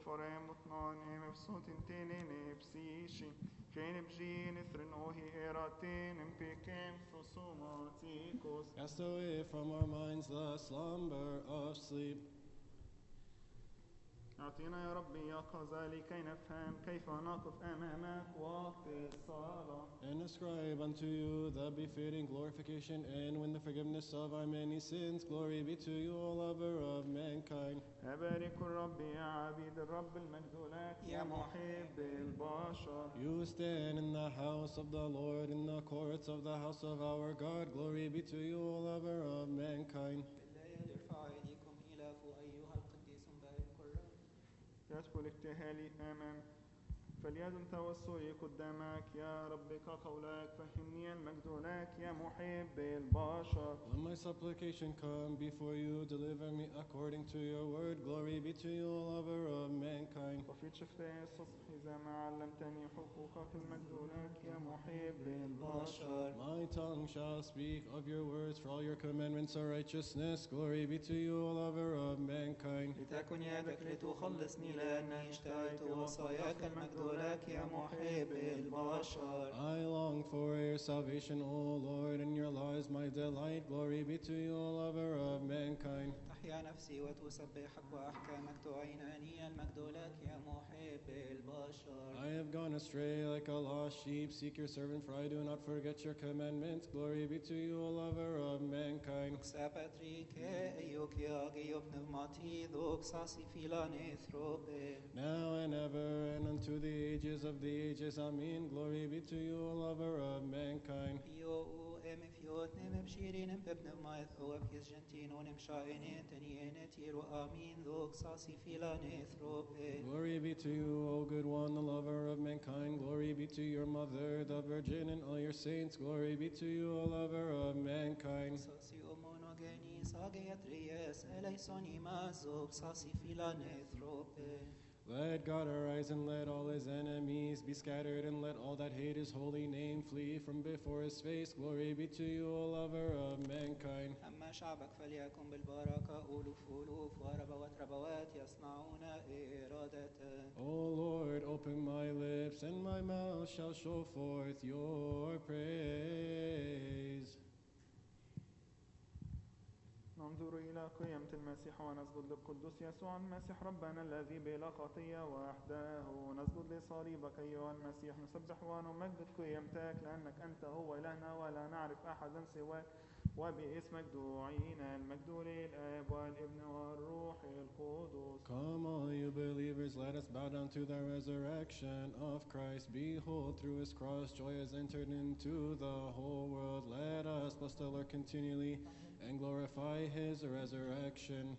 forem mot nonem efsotin tenene psishi. Kenem gin ithrin ohi eratin impikem frusumatikos. Cast away from our minds the slumber of sleep. أعطينا يا ربي يقظة لكي نفهم كيف نقف أمامك وقت الصلاة. And ascribe unto you the befitting glorification and win the forgiveness of our many sins. Glory be to you, O lover of mankind. أبارك الرب يا عبيد الرب المجد لك يا محب البشر. You stand in the house of the Lord, in the courts of the house of our God. Glory be to you, O lover of mankind. بالليل ارفعوا أيديكم إلى فوق أيها القديس بارك الرب. يدخل ابتهالي أمام فليدم توسلي قدامك يا رب كقولك فهمني المجد لك يا محب البشر. When my supplication come before you, deliver me according to your word. Glory be to you, O lover of mankind. وفي شفتي الصبح إذا ما علمتني حقوقك المجد لك يا محب البشر. My tongue shall speak of your words, for all your commandments are righteousness. Glory be to you, O lover of mankind. لتكن يدك لتخلصني لأني اشتهيت وصاياك المجد لك يا محب البشر. I long for your salvation, O Lord, and your law is my delight. Glory be to you, O lover of mankind. تحيا نفسي وتسبحك وأحكامك تعينني المجد لك يا محب البشر. I have gone astray like a lost sheep. Seek your servant, for I do not forget your commandments. Glory be to you, O lover of mankind. Ξαπατρίκ Εϊούκ Αγίου Πνευματί δόξασι φιλανήθροπε. Now and ever, and unto the ages of the ages. Amen. Glory be to you, O lover of mankind. Ιωού εμεφιότ νεμεψήριν εμπεπνευμα εθώαπιες γεντίνων εμψάινεν τενιένε τύρου αμήν δόξασι φιλανήθροπε. Glory be to you, O good one, the lover of mankind. Glory be to your mother, the Virgin, and all your saints. Glory be to you, O lover of mankind. Σασι ομονογενής αγιατρίες ελέησον ημάς δόξασι φιλανήθροπε. Let God arise and let all his enemies be scattered, and let all that hate his holy name flee from before his face. Glory be to you, O lover of mankind. أما شعبك فليكن بالبركة ألوف ألوف وربوات ربوات يصنعون إرادته. O Lord, open my lips, and my mouth shall show forth your praise. ننظر إلى قيامة المسيح ونسجد للقدوس يسوع المسيح ربنا الذي بلا خطية وحده. نسجد لصليبك أيها المسيح، نسبح ونمجد قيامتك لأنك أنت هو إلهنا ولا نعرف أحدا سواك، وباسمك دعينا المجد للآب والابن والروح القدس. Come, all you believers, let us bow down to the resurrection of Christ. Behold, through his cross, joy has entered into the whole world. Let us bless the Lord continually and glorify his resurrection.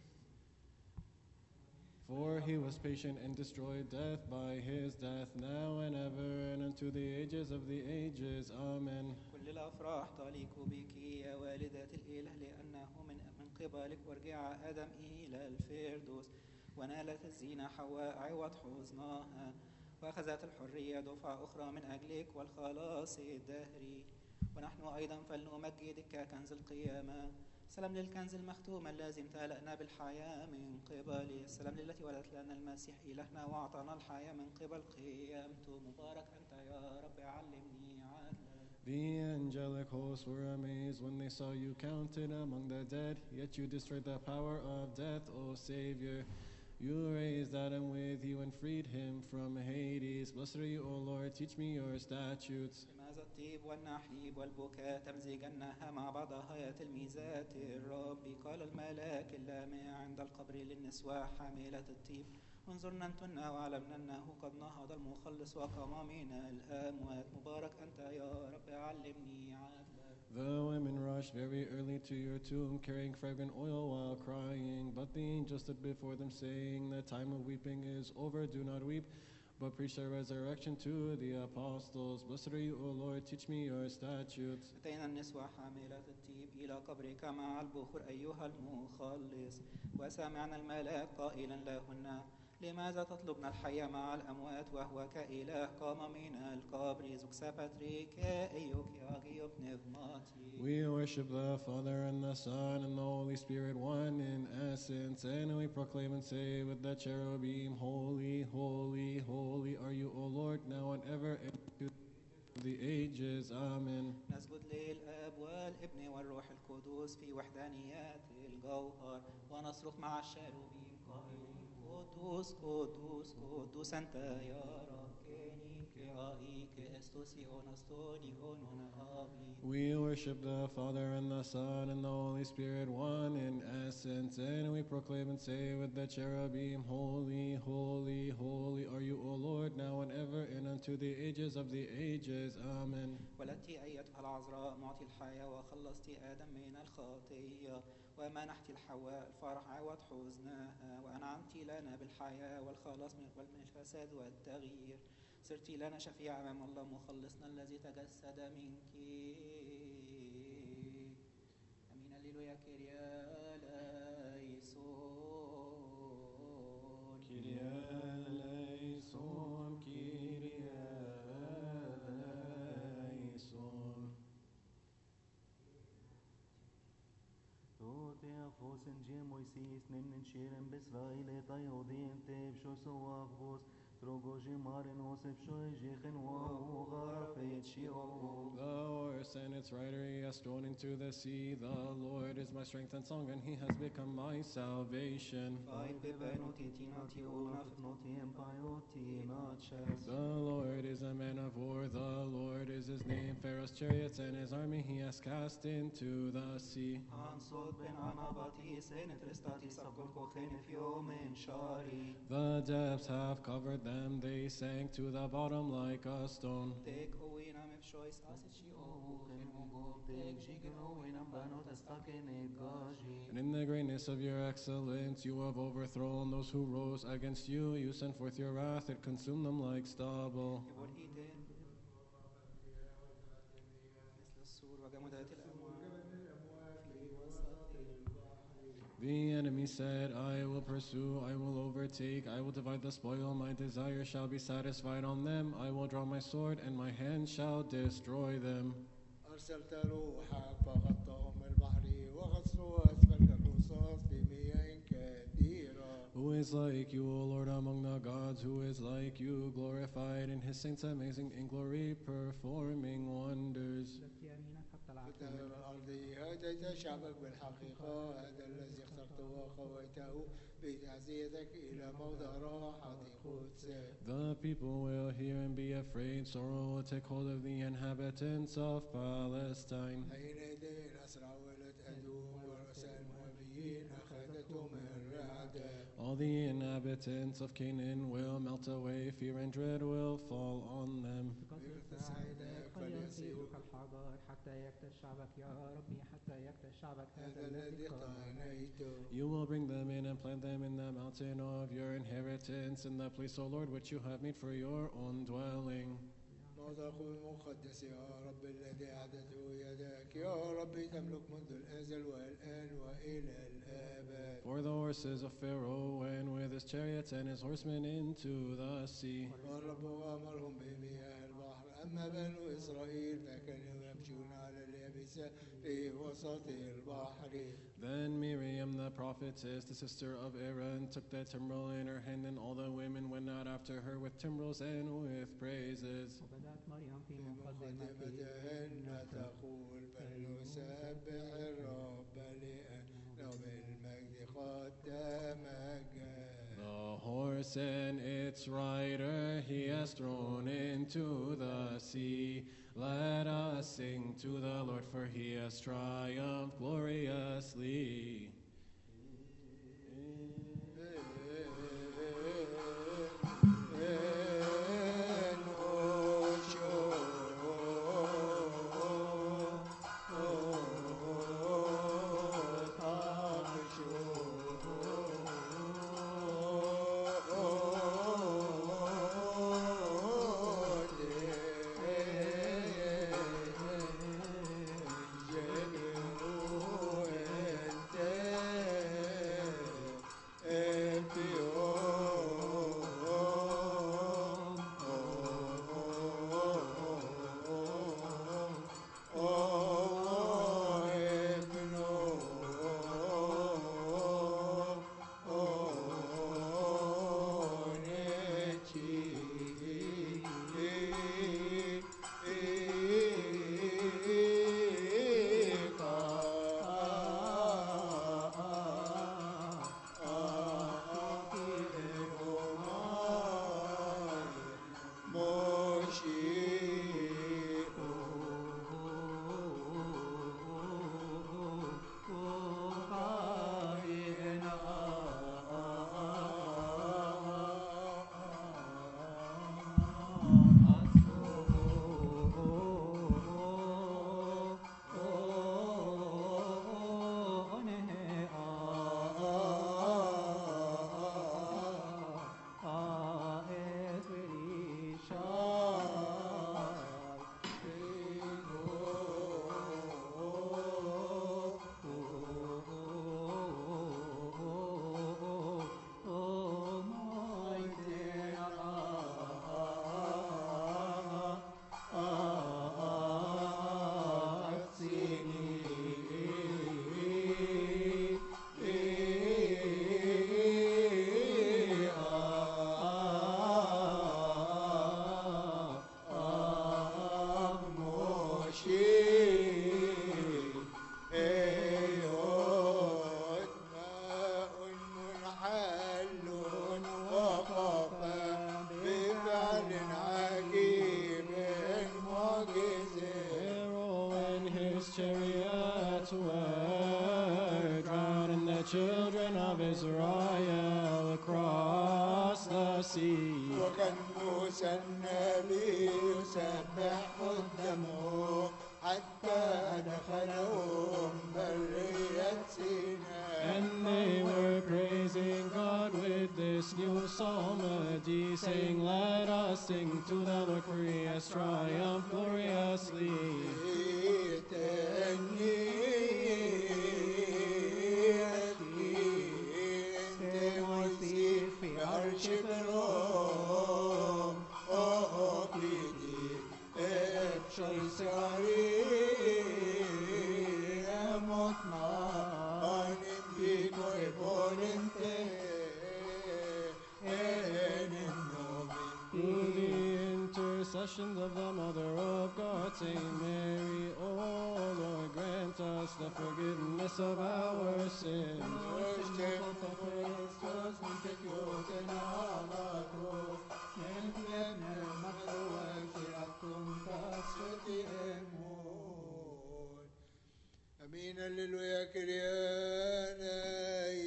For he was patient and destroyed death by his death, now and ever, and unto the ages of the ages. Amen. كل الأفراح تليق بك يا والدة الإله، لأنه من قبلك ورجع آدم إلى الفردوس، ونالت الزينة حواء عوض حزنها، وأخذت الحرية دفعة أخرى من أجلك والخلاص الدهري. ونحن أيضا فلنمجدك ككنز القيامة. سلام للكنز المختوم الذي امتلأنا بالحياة من قبله. السلام للتي ولدت لنا المسيح إلهنا وأعطانا الحياة من قبل قيامته. مبارك أنت يا رب علمني عدلك. The angelic hosts were amazed when they saw you counted among the dead, yet you destroyed the power of death, O Savior. You raised Adam with you and freed him from Hades. Blessed are you, O Lord, teach me your statutes. لماذا الطيب والنحيب والبكاء تمزجنها مع بعضها يا تلميذات الرب؟ قال الملاك اللامع عند القبر للنسوة حاملة الطيب، انظرنا انتن واعلمنا انه قد نهض المخلص وقام من الاموات. مبارك انت يا رب علمني عدلك. The women rushed very early to your tomb, carrying fragrant oil while crying. But the angel stood before them, saying, the time of weeping is over. Do not weep, but preach the resurrection to the apostles. Blessed are you, O Lord, teach me your statutes. أتينا النسوة حاملة الطيب إلى قبرك مع البخور أيها المخلص، وسمعنا الملاك قائلا لهن لماذا تطلبنا الحي مع الأموات وهو كإله قام من القبر زوكسا باتريكا إيوكي أغيو بنغماتي. We worship the Father and the Son and the Holy Spirit, one in essence, and we proclaim and say with the cherubim, Holy, holy, holy are you, O Lord, now and ever into the ages. Amen. نسجد للآب والابن والروح القدس في وحدانيات الجوهر ونصرخ مع الشاروبيم قائلين قدوس قدوس قدوس أنت يا رب كينيك استوسي أونستوني أونونا آمين. We worship the Father and the Son and the Holy Spirit, one in essence, and we proclaim and say with the cherubim, Holy, holy, holy are you, O Lord, now and ever, and unto the ages of the ages. Amen. ولدت أيتها العذراء معطي الحياة وخلصت آدم من الخطية ومنحت الحواء الفرح عوض حزنها وأنعمت لنا بالحياة والخلاص من الفساد والتغيير. صرت لنا شفيع أمام الله مخلصنا الذي تجسد منك. أمين. هللويا. كيريا ليسون Kyrie eleison, Kyrie eleison. توتي أفوسن جي مويسيس نمن شيرن بإسرائيل طيودين تبشو سوافبوس تروجوجي مارن وصف شوي جيخن وغرفت شيو. The horse and its rider he has thrown into the sea. The Lord is my strength and song, and he has become my salvation. The Lord is a man of war, the Lord is his name. Pharaoh's chariots and his army he has cast into the sea. The depths have covered them, they sank to the bottom like a stone. And in the greatness of your excellence, you have overthrown those who rose against you. You sent forth your wrath, it consumed them like stubble. The enemy said, I will pursue, I will overtake, I will divide the spoil, my desire shall be satisfied on them. I will draw my sword, and my hand shall destroy them. أرسلت روحك فغطاهم البحر وغسلوا أسفل كالرصاص بمياه كثيرة. Who is like you, O Lord, among the gods? Who is like you, glorified in his saints, amazing in glory, performing wonders? فتهر الأرض هديت شعبك بالحقيقة هذا الذي اخترته وقويته بتعزيتك إلى موضع راحة قدسك. The people will hear and be afraid. Sorrow will take hold of the inhabitants of Palestine. حينئذ أسرع ولد أدوم ورؤساء المؤمنين أخذتهم الرعدة. All the inhabitants of Canaan will melt away. Fear and dread will fall on them. You will bring them in and plant them in the mountain of your inheritance, in the place, O Lord, which you have made for your own dwelling. موضعك المقدس يا رب الذي أعدته يدك يا رب تملك منذ الأزل والآن وإلى الآباد. For the horses of Pharaoh went with his chariots and his horsemen into the sea. والرب غامرهم بمياه البحر أما بنو إسرائيل فكانوا يمشون على اليابسة في وسط البحر. Then Miriam the prophetess, the sister of Aaron, took the timbrel in her hand, and all the women went out after her with timbrels and with praises. في مقدمتهن تقول فلنسبح الرب لأنه بالمجد قد تمجد. The horse and its rider he has thrown into the sea. Let us sing to the Lord, for he has triumphed gloriously. children of Israel across the sea. وكان موسى النبي يسبح قدامه حتى دخلهم برية سيناء. And they were praising God with this new psalmody, saying, let us sing to the Lord, for he has triumphed gloriously. Through the intercessions of the Mother of God, Saint Mary, O Lord, grant us the forgiveness of our sins. أمين هللويا كريانا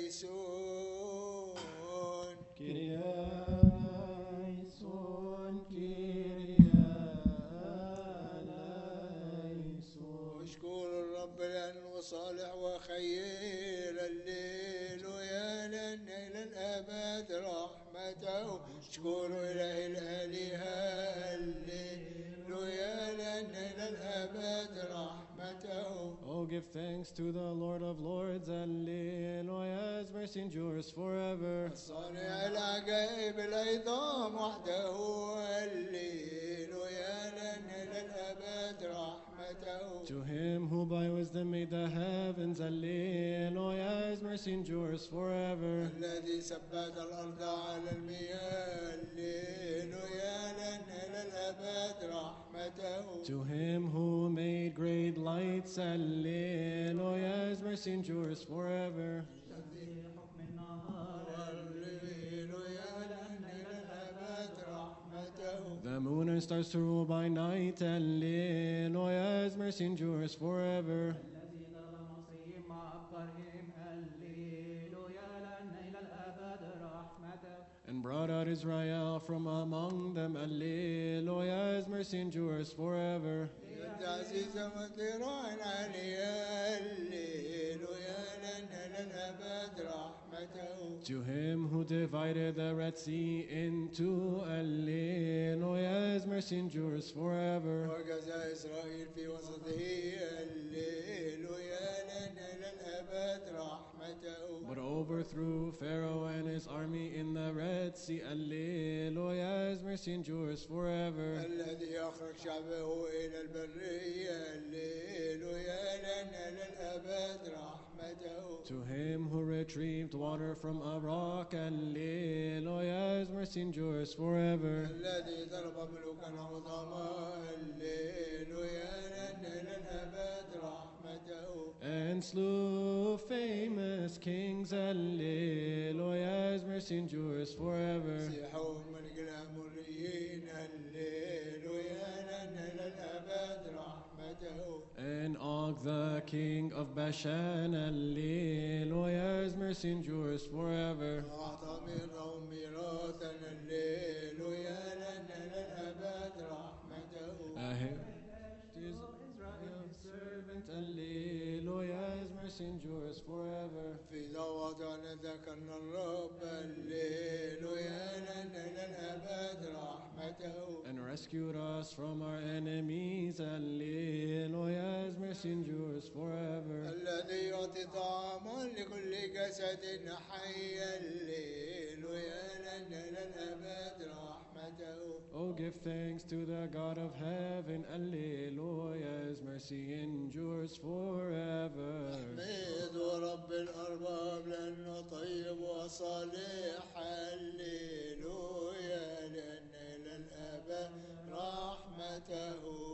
يسون Kyrie eleison, Kyrie eleison. اشكر الرب لأنه صالح وخير الليل ويا لأن إلى الأبد رحمته. اشكر إله الآلهة الليل ويا لأن إلى الأبد رحمته. Oh, give thanks to the Lord of Lords, Alleluia, his mercy endures forever. صانع العجائب العظام وحده الليل ويا لأن إلى الأبد رحمته. To him who by wisdom made the heavens, Alleluia, his mercy endures forever. الذي ثبت الأرض على المياه الليل ويا لأن إلى الأبد رحمته. To him who made great lights, Alleluia, his mercy endures forever. الليل ويا لأن إلى الأبد رحمته. The moon and stars to rule by night, Alleluia, his mercy endures forever. الذي ضرب المصريين مع أبطالهم هللويا لأن إلى الأبد رحمته. And brought out Israel from among them, Alleluia, his mercy endures forever. يد عزيزة مطيرا عليا الليل ويا لأن إلى الأبد رحمته. To him who divided the Red Sea into, Alleluia, his mercy endures forever. وجزى إسرائيل في وسطه الليل ويا لأن إلى الأبد رحمته. But overthrew Pharaoh and his army in the Red Sea, Alleluia, his mercy endures forever. الذي أخرج شعبه إلى البرية الليل ويا لأن إلى الأبد رحمته. To him who retrieved water from a rock, Alleluia, his mercy endures forever. الذي ضرب ملوكا عظاما الليل ويا لأن إلى الأبد رحمته. And slew famous kings, Alleluia, his mercy endures forever. مسيحهم ملك الأموريين الليل ويا لأن إلى الأبد رحمته. And Og the king of Bashan, Alleluia, his mercy endures forever. أعطى منهم ميراثا الليل ويا لأن إلى الأبد رحمته. A heritage is Israel's servant, Alleluia, his mercy endures forever. في ضوضنا ذكرنا الرب الليل ويا لأن إلى الأبد رحمته. And rescued us from our enemies, Alleluia, his mercy endures forever. الذي يعطي طعاما لكل جسد حي الليل ويا لأن إلى الأبد رحمته. Oh, give thanks to the God of heaven, Alleluia, his mercy endures forever. احمدوا رب الأرباب لأنه طيب وصالح هللويا لأن إلى الأبد رحمته.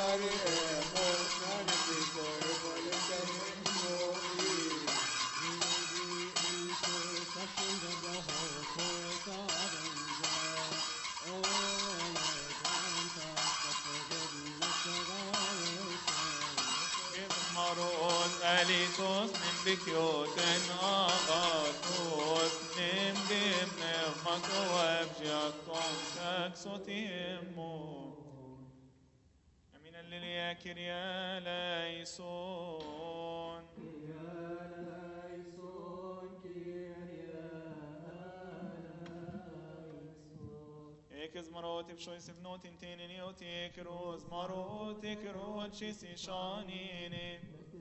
Maros elitos min bikjoten agatos nim bimne makoab jakton taksotimo. Amin alleluia Kyrie eleison. Ekez marot ibshoy sivnot inteni otik roz marot ikrot shisi shanini.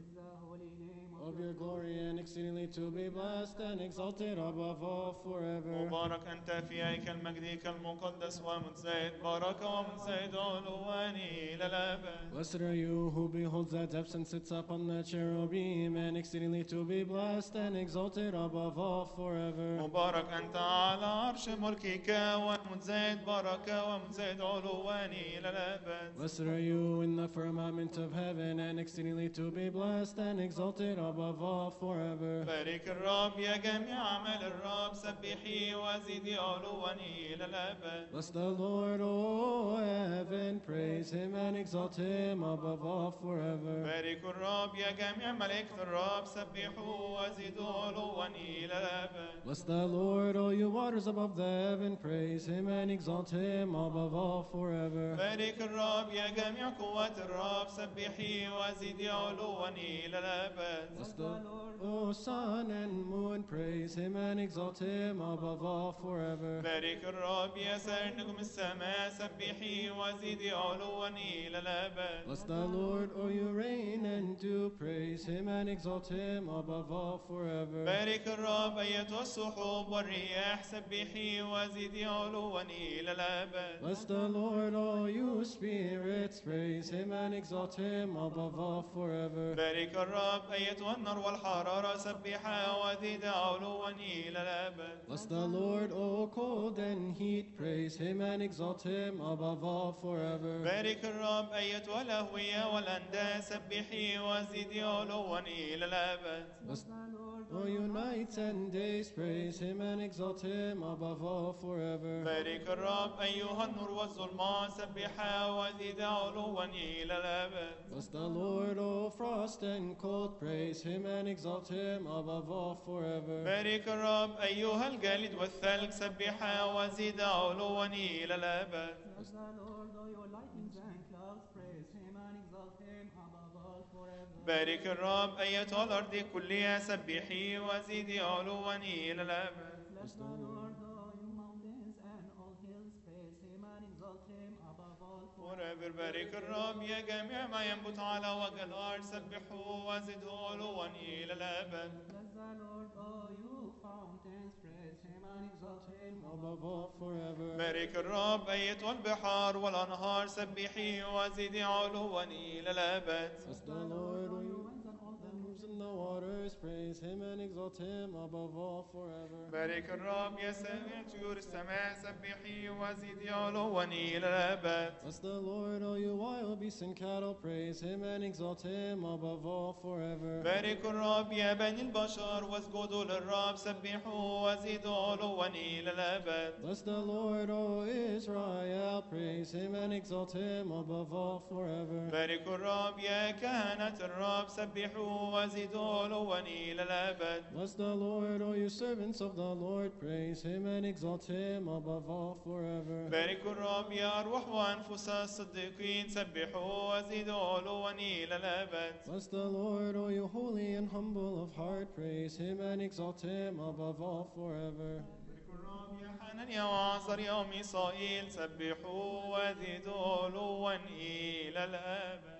Of your glory and exceedingly to be blessed and exalted above all forever. مبارك أنت في هيكل مجدك المقدس ومتزايد بركة ومتزايد علواني إلى الأبد. Blessed are you who beholds the depths and sits upon the cherubim and exceedingly to be blessed and exalted above all forever. مبارك أنت على عرش ملكك ومتزايد بركة ومتزايد علواني إلى الأبد. Blessed are you in the firmament of heaven and exceedingly to be blessed and exalted above all forever. بارك الرب يا جميع أعمال الرب سبحي وزيدي علواني إلى الأبد. Bless the Lord, O heaven, praise him and exalt him above all forever. بارك الرب يا جميع ملائكة الرب سبحوا وزيدوا علواني إلى الأبد. Bless the Lord, O you waters above the heaven, praise him and exalt him above all forever. بارك الرب يا جميع قوات الرب سبحي وزيدي علواني إلى الأبد. Bless the O sun and moon, praise him and exalt him above all forever. بارك الرب يا سائر نجوم السماء سبحي وزيدي علواني إلى الأبد. Bless the Lord, O you rain and dew, praise him and exalt him above all forever. بارك الرب أيتها السحب والرياح سبحي وزيدي علواني إلى الأبد. Bless the Lord, O you spirits, praise him and exalt him above all forever. بارك الرب أيتها النار والحرارة سبحا وزيدي علواني إلى الأبد. Bless the Lord, O cold and heat, praise him and exalt him above all forever. بارك الرب أيتها الأهوية والأندى سبحي وزيدي علواني إلى الأبد. Bless O you nights and days, praise him and exalt him above all forever. بارك الرب أيها النور والظلمات سبحا وزيدي علواني إلى الأبد. Bless the Lord, O frost and cold, praise him and exalt him above all forever. بارك الرب أيها الجليد والثلج سبحا وزيدي علواني إلى الأبد. Bless the Lord, all your lightnings and clouds, praise him and exalt him above all forever. بارك الرب أيتها الأرض كلها سبحي وزيدي علواني إلى الأبد. Bless the Lord, all you mountains and all hills, praise him and exalt him above all forever. forever. بارك الرب يا جميع ما ينبت على وجه الأرض سبحوا وزدوا علواني إلى الأبد. Bless the Lord, all you fountains, praise him and exalt him Above all forever. بارك الرب أيتها البحار والأنهار سبحي وزدي علواني إلى الأبد. Bless the Lord, O you that moves in the waters, praise him and exalt him above all forever. بارك الرب يا سامع طيور السماء سبحي وزدي علواني إلى الأبد. Bless the Lord, O you wild beasts and cattle, praise him and exalt him above all forever. بارك الرب يا بني البشر واسجدوا للرب سبحوا وزدوا علواني إلى الأبد. Bless the Lord, O Israel, praise him and exalt him above all forever. بارك الرب يا كهنة الرب سبحوا وزدوا علواني إلى الأبد. Bless the Lord, O you servants of the Lord, praise him and exalt him above all forever. بارك الرب يا أرواح وأنفس الصديقين سبحوا وزدوا علواني إلى الأبد. Bless the Lord, O you holy and humble of heart, praise him and exalt him above all forever. بارك الرب يا حنانيا وعزريا وميسائيل سبحوا وزدوا علواني إلى الأبد.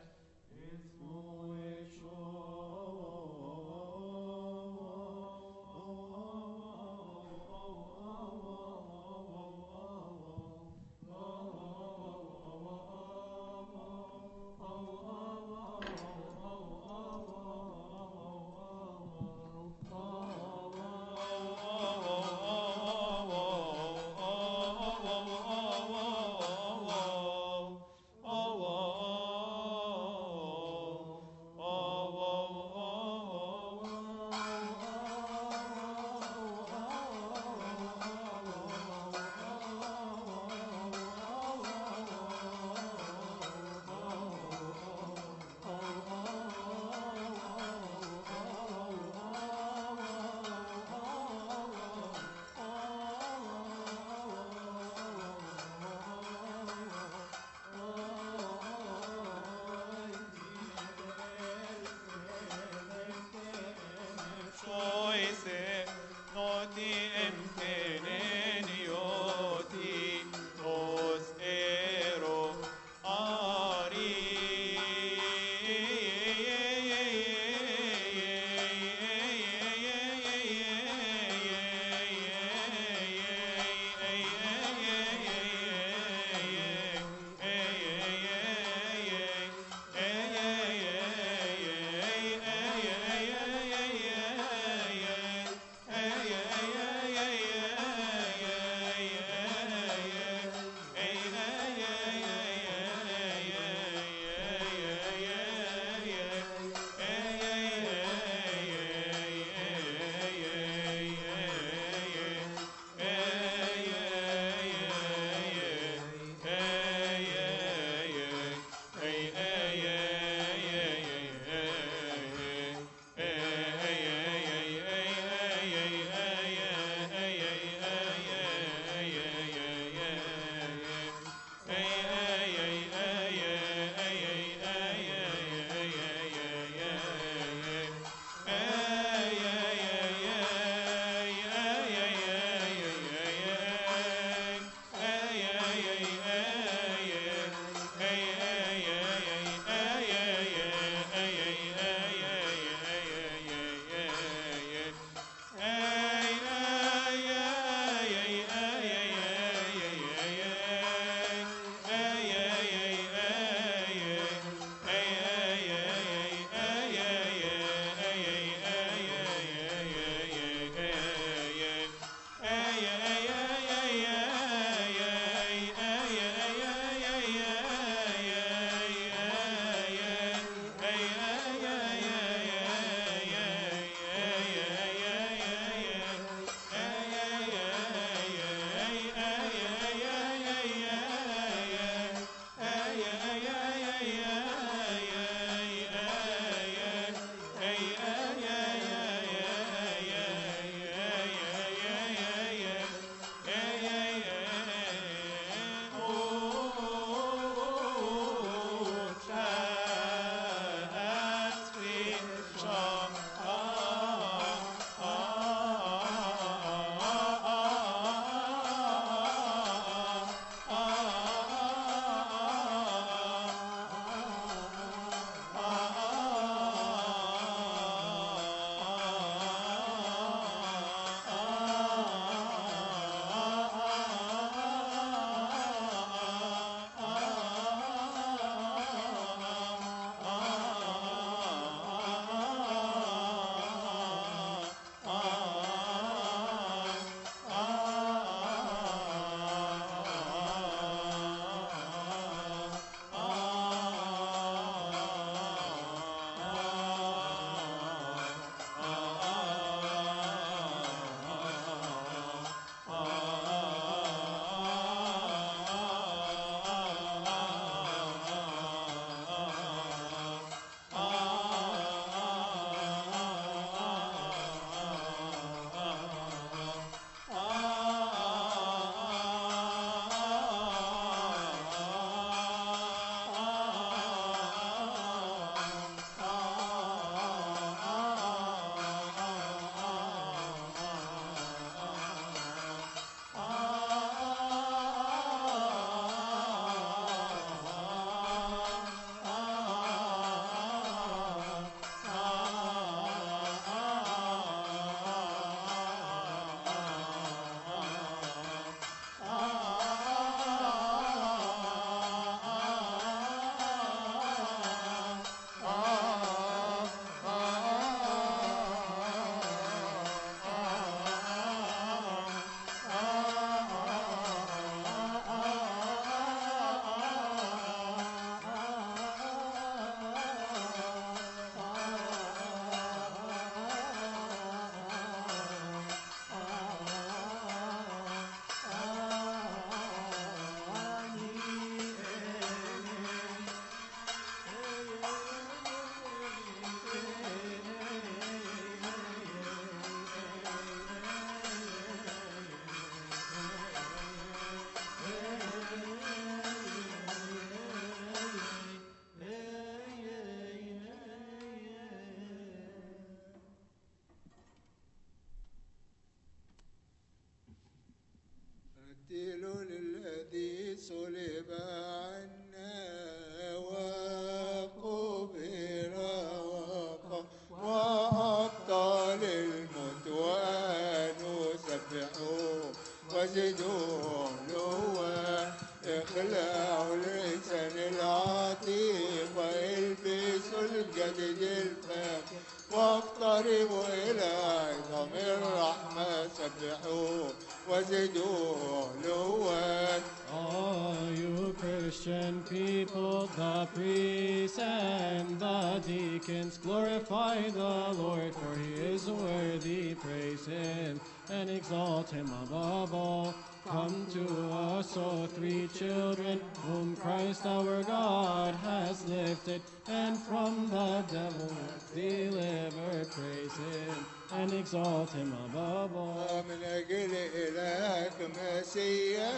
اخلعوا الإنسان العتيق والبسوا الجديد الفاخر واقتربوا إلى عظام الرحمة سبحوه وزدوه علوا. All you Christian people, the priests and the deacons, glorify the Lord, for he is worthy. Praise him and exalt him above all. Come to us, O three children, whom Christ our God has lifted, and from the devil delivered. Praise him and exalt him above all. من أجل إلهك مسيا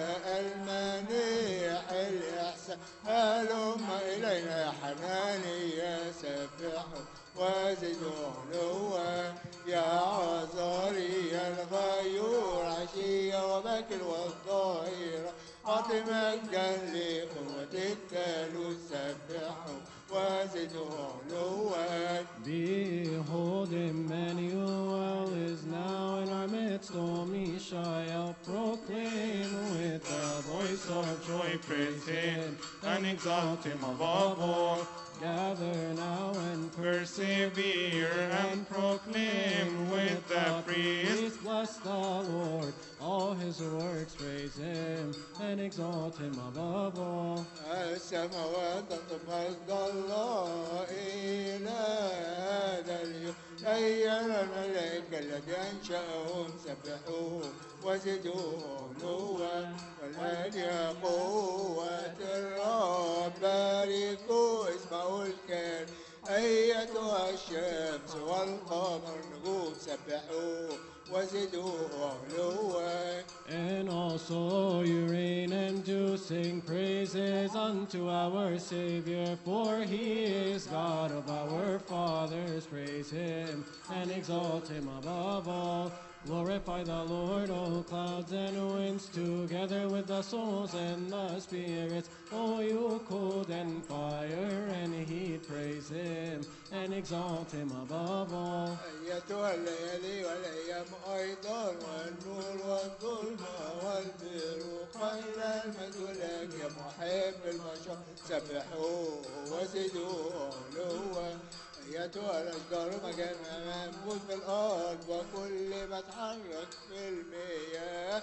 المنيح الإحسان هلم إلينا يا حناني سبحه وزدوا علوا. يا عذاري الغيور عشية وبكر والظهيرة أعطي مجدا لقوة الثالوث سبحه وزدوا علوا. Behold, Emmanuel is now in our midst. O Mishael, proclaim with the voice of joy. Praise him and exalt him above all. Gather now and persevere and proclaim with the priest. Bless the Lord, all his works. Praise him and exalt him above all. السماوات تمجد الله إلى هذا اليوم أيها الملائكة الذي أنشأهم سبحوه وزدوه علوا. والآن يا قوة الرب باركوا اسمه الكريم أيتها الشمس والقمر نجوم سبحوه وزدوه علوا. And also you reign and do sing praises unto our Savior, for he is God of our fathers. Praise him and exalt him above all. Glorify the Lord, O clouds and winds, together with the souls and the spirits. O you cold and fire and heat, praise him and exalt him above all. أيتها الليالي والأيام أيضا والنور والظلمة والبروق خير المجد لك يا محب البشر سبحوه وزدوه علوا. أيتها الأشجار مكانها منبوذ في الأرض وكل ما اتحرك في المياه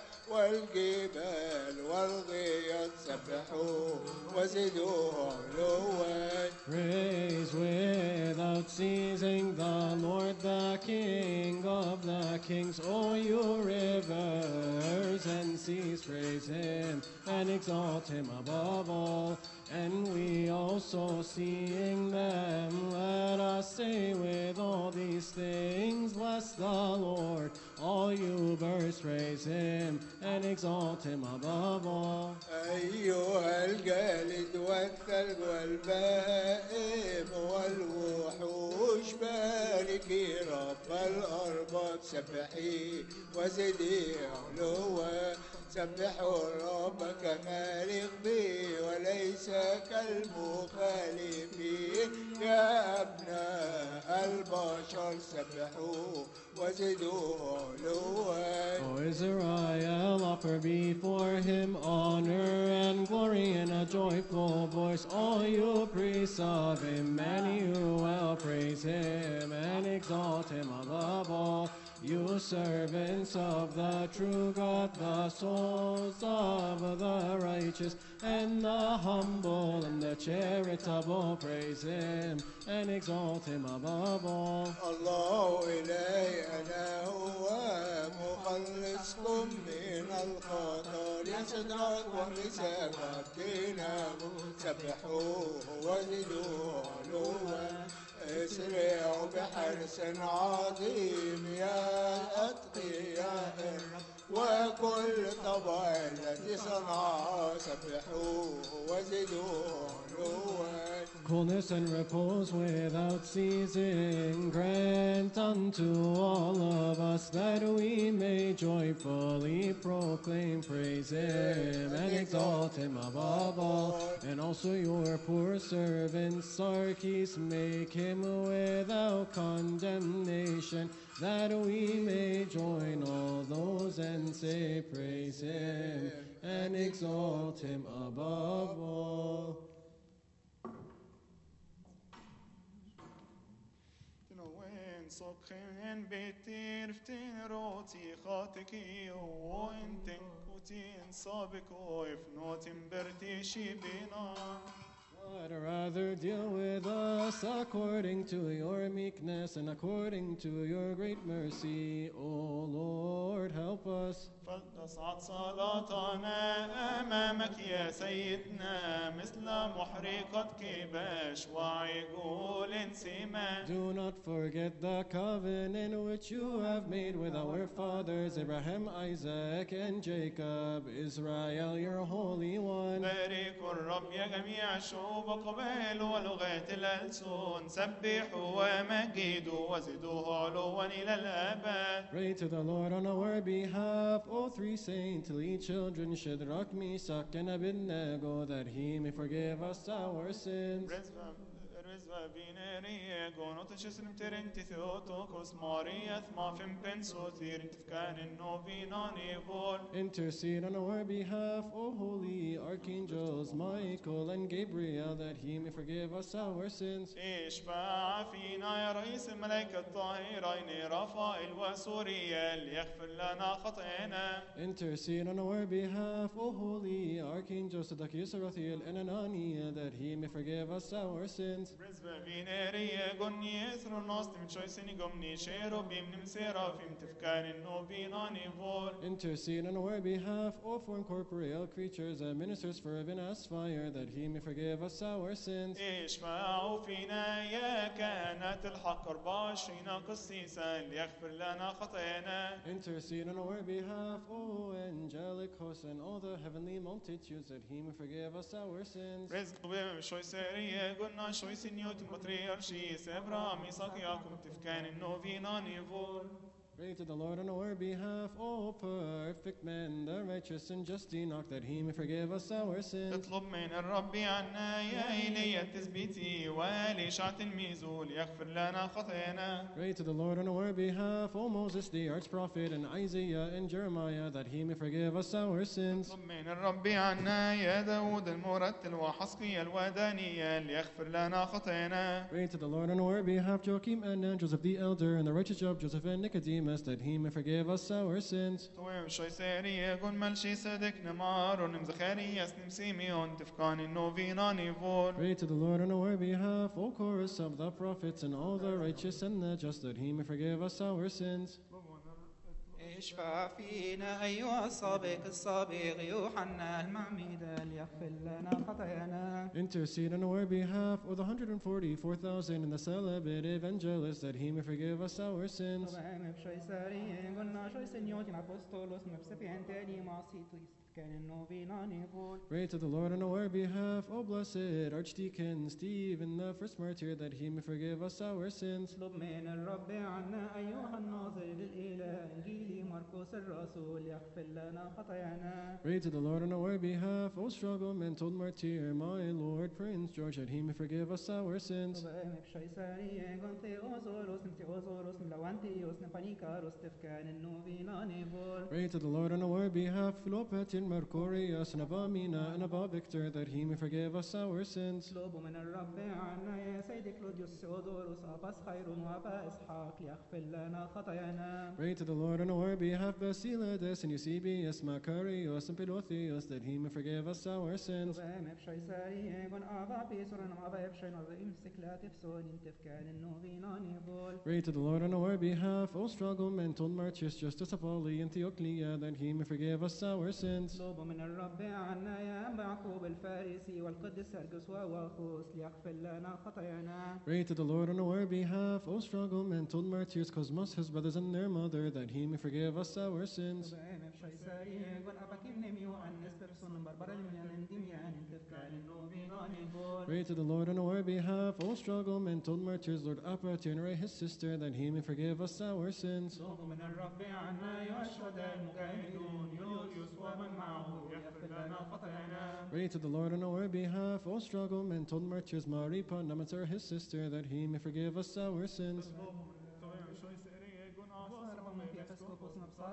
والجبال والغياث سبحوه وزدوه علوا. Praise without ceasing the Lord, the King of the kings. O you rivers and seas, praise him and exalt him above all. And we also seeing them, let us say with all these things, bless the Lord. All you birds, praise him and exalt him above all. أيها الجالد والثلج والبهائم والوحوش باركي رب الأرباب سبحيه وزدي علوا. سبحوا الرب كمالك به وليس كالمخالفين يا أبناء البشر سبحوه وزدوه علوا. O Israel, offer before him honor and glory in a joyful voice. All you priests of Emmanuel, praise him and exalt him above all. You servants of the true God, the souls of the righteous and the humble and the charitable, praise him and exalt him above all. الله إلهي أنا هو مخلصكم من الخطر يسدرك ومساك عبدينه سبحوه وزدوه علوا. اسرعوا بحرص عظيم يا أتقياء الرب وكل طبع التي صنعها سبحوه وزدوه علوا. Coolness and repose without ceasing grant unto all of us, that we may joyfully proclaim, praise him and exalt him above all. And also your poor servant Sarkis, make him without condemnation, that we may join all those and say, praise him and exalt him above all. تنوين صبخين بيتين فتين روتي خاتكي وانتن كوتين صابك وفنوتين برتي شبينا. I'd rather deal with us according to your meekness and according to your great mercy. O Lord, help us. فلتصعد صلاتنا أمامك يا سيدنا مثل محرقة كباش وعجول سمان. Do not forget the covenant which you have made with our fathers, Abraham, Isaac, and Jacob, Israel, your Holy One. باركوا الرب يا جميع الشعوب قبائل ولغات الألسن سبحوا ومجدوا وزدوه علوا إلى الأبد. Pray to the Lord on our behalf, O three saintly children, Shadrach, Meshach, and Abednego, that he may forgive us our sins. رزفا بينارية قونوت شسلم ترنت ثيوتوكوس ماريا ثما فين بنسوثير انتفكان النوفيناني فول. Intercede on our behalf, O holy archangels Michael and Gabriel, that he may forgive us our sins. اشفع فينا يا رئيس الملائكة الطاهرين رفائيل وسوريا ليغفر لنا خطايانا. Intercede on our behalf, O holy archangels Zacchaeus, Raphael, and Ananiah, that he may forgive us our sins. رزفا بينارية قني اثر الناس تمشوي سني قمني شيرو بيمنم سيرافيم تفكان النوفيناني فول. Intercede on our behalf, O foreign corporeal creatures and ministers fervent as fire, that he may forgive us our sins. اشفعوا فينا يا كهنة الحق 24 قسيسا ليغفر لنا خطايانا. Intercede on our behalf, O angelic hosts and all the heavenly multitudes, that he may forgive us our sins. رزق بمشوي سيرية قلنا شوي سنيوت مطريرشي سبرا ميساق ياكم تفكان النوفيناني فول. Pray to the Lord on our behalf, O perfect man, the righteous and just Enoch, that he may forgive us our sins. اطلب من الرب عنا يا إيليا التثبيتي وليشع تلميذه ليغفر لنا خطايانا. Pray to the Lord on our behalf, O Moses the archprophet, and Isaiah and Jeremiah, that he may forgive us our sins. اطلب من الرب عنا يا داود المرتل وحسقيا الودانية ليغفر لنا خطايانا. Pray to the Lord on our behalf, Joachim and Joseph the elder, and the righteous Job, Joseph and Nicodemus, that he may forgive us our sins. تويم شوي سيرية قل ملشي صدق نمار ونم زخارياس نم سيميون تفكان النوفيناني فول. Pray to the Lord on our behalf, O chorus of the prophets and all the righteous and the just, that he may forgive us our sins. اشفع فينا أيها السابق السابق يوحنا المعمدة ليغفر لنا خطايانا. Intercede on our behalf, O the 144,000 and the celibate evangelists, that he may forgive us our sins. طبعا بشوي ساري قلنا شوي سنيوتين أبوستولوس مبسبين تاني معصيتو كان النوفيناني فول. Pray to the Lord on our behalf, O blessed Archdeacon Stephen, the first martyr, that he may forgive us our sins. اطلب من الرب عنا أيها الناظر للإله إنجيلي مرقس الرسول يغفر لنا خطايانا. Pray to the Lord on our behalf, O struggle mental martyr, my Lord Prince George, that he may forgive us our sins. طبعا بشوي ساري قلت أوزوروس نتي أوزوروس نلوانتيوس نبانيكاروس تفكان النوفيناني فول. Pray to the Lord on our behalf, Philopatin Mercurius, and Abba Mina, and Abba Victor, that he may forgive us our sins. اطلبوا من الرب عنا يا سيد كلوديوس سيودوروس أباس خيرون وأبا إسحاق ليغفر لنا خطايانا. Pray to the Lord on our behalf, Basilides, and Eusebius, Macarius, and Pelotheus, that he may forgive us our sins. طبعا بشوي ساري قل أبا بيسرن أبا يبشين وإمسك لا تفسون تفكان النوفيناني فول. Pray to the Lord on our behalf, O struggle mental martyrs, Justus of Oli, and Theoclia, that he may forgive us our sins. اطلبوا من الرب عنا يا أنبا يعقوب الفارسي والقدس سرجس وواخوس ليغفر لنا خطايانا. Pray to the Lord on our behalf, O struggle mental martyrs, Cosmos, his brothers and their mother, that he may forgive us our sins. طبعا بشوي ساري قل أبا كيم نميو أن نسبرسون بربر الميان دميان تفكان النوفيناني فول. Pray to the Lord on our behalf, O struggle mental martyrs, Lord Apatinere, his sister, that he may forgive us our sins. اطلبوا من الرب عنا يا الشهداء المجاهدون يوليوس ومن معه يغفر لنا خطايانا. Pray to the Lord on our behalf, O struggle mental martyrs, Maripa, Namatar, his sister, that he may forgive us our sins. تويم شوي سيرية قل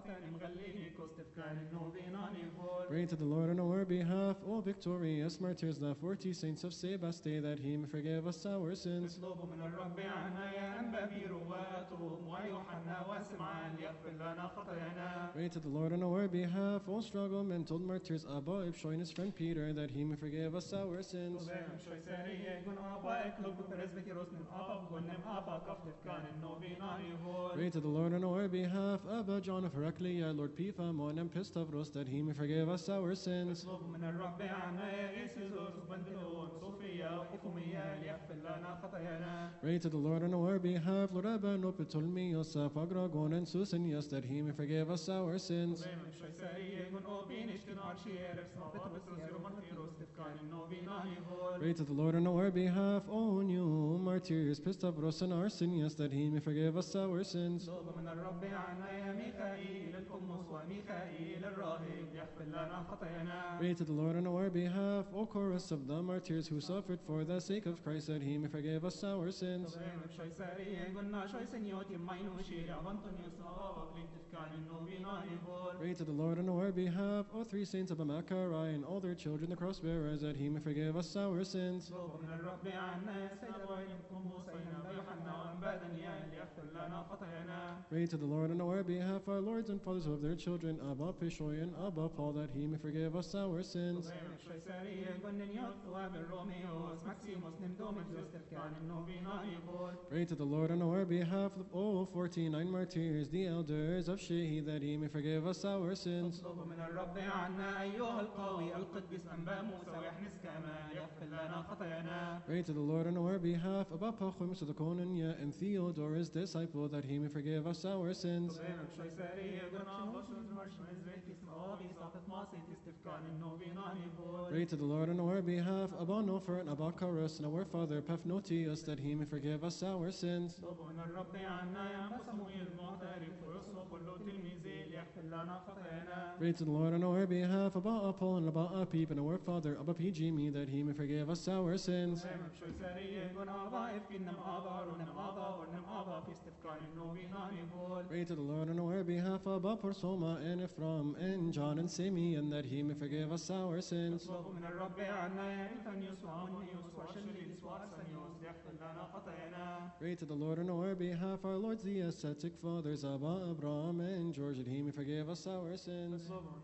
تاني مغليني كوست كان النوبيناني فول Pray to the Lord on our behalf, O victorious martyrs, the 40 saints of Sebaste, that he may forgive us our sins. اطلبوا من الرب عنا يا أنبا بيرواتهم ويوحنا واسمعا ليغفر لنا خطايانا Pray to the Lord on our behalf, O struggle mental martyrs, Abba Ibshoy and his friend Peter, that he may forgive us our sins. وبهم شويسارية يقول أبا اكلب برزبتي رسن أبا بقنم أبا كفتف كان النوبيناني فول Pray to the Lord on our behalf, Abba John of Heraclea, Lord Pifa, Mon and Pistavros, that he may forgive us our sins. اطلبوا من الرب عنا يا إيسيزوس بندلون صوفيا وحكومية ليغفر لنا خطايانا Pray to the Lord on our behalf, Lord Abba Nopitolmios, Apagragon and Susanias, that he may forgive us our sins. وبهم شويسارية يقول أوبين اشتن عرشي رفس نوبت وسير ومطيروس تفكان النوبيناني فول Pray to the Lord on our behalf, O new martyrs, Pistavros and Arsenius, that he may forgive us our sins. اطلبوا من الرب عنا يا ميخائيل القمص وميخائيل الراهب يغفر لنا خطايانا Pray to the Lord on our behalf, O chorus of the martyrs who suffered for the sake of Christ, that he may forgive us our sins. وبهم شويسارية قلنا شويسنيوتي ماينوشي لأبنطونيوس نوابا بلين تفكان النوبيناني فول Pray to the Lord on our behalf, O three saints of Amakarai and all their children, the cross bearers, that he may forgive us our sins. اطلبوا من الرب عنا يا سيد أبوين القمص أينما يوحنا وأنبا دانيال يغفر لنا خطايانا Pray to the Lord on our behalf, our lords and fathers of their children, Abba Pishoy and Abba Paul, that he may forgive us our sins. وبهم شويسارية قلنا وابن روميوس ماكسيموس نمدوميوس تفكان النوبيناني فول Pray to the Lord on our behalf, O 49 martyrs, the elders of Shehi, that he may forgive us our sins. اطلبوا من الرب عنا أيها القوي القديس أنبا موسى ويحنس كما يغفر لنا خطايانا Pray to the Lord on our behalf, Abba Pachim Sodokononia and Theodore, his disciple, that he may forgive us our sins. وبهم شويسارية قلنا بشر مرش نزريت اسم أبي صافت ماسي تستفكان النوبيناني فول Pray to the Lord on our behalf, Abba Nofer and Abba Karus and our father Paphnutius, that he may forgive us our sins. اطلبوا من الرب عنا يا صمويل المعترف ويصرف كل تلميذي ليغفر لنا خطايانا Pray to the Lord on our behalf, Abba Apol and Abba Apip and our father Abba Pijimi, that he may forgive us our sins. وبهم شويسارية قلنا أبا إفكنم أبا ورنم أبا ورنم أبا في استفكان النوبيناني فول Pray to the Lord on our behalf, Abba Persoma and Ephraim and John and Simeon, that he may forgive us our sins. اطلبوا من الرب عنا يا إلفانيوس وأمونيوس وشليس وأرسنيوس ليغفر لنا خطايانا Pray to the Lord on our behalf, our lords the ascetic fathers Abba Abraham and George, that he may forgive us our sins.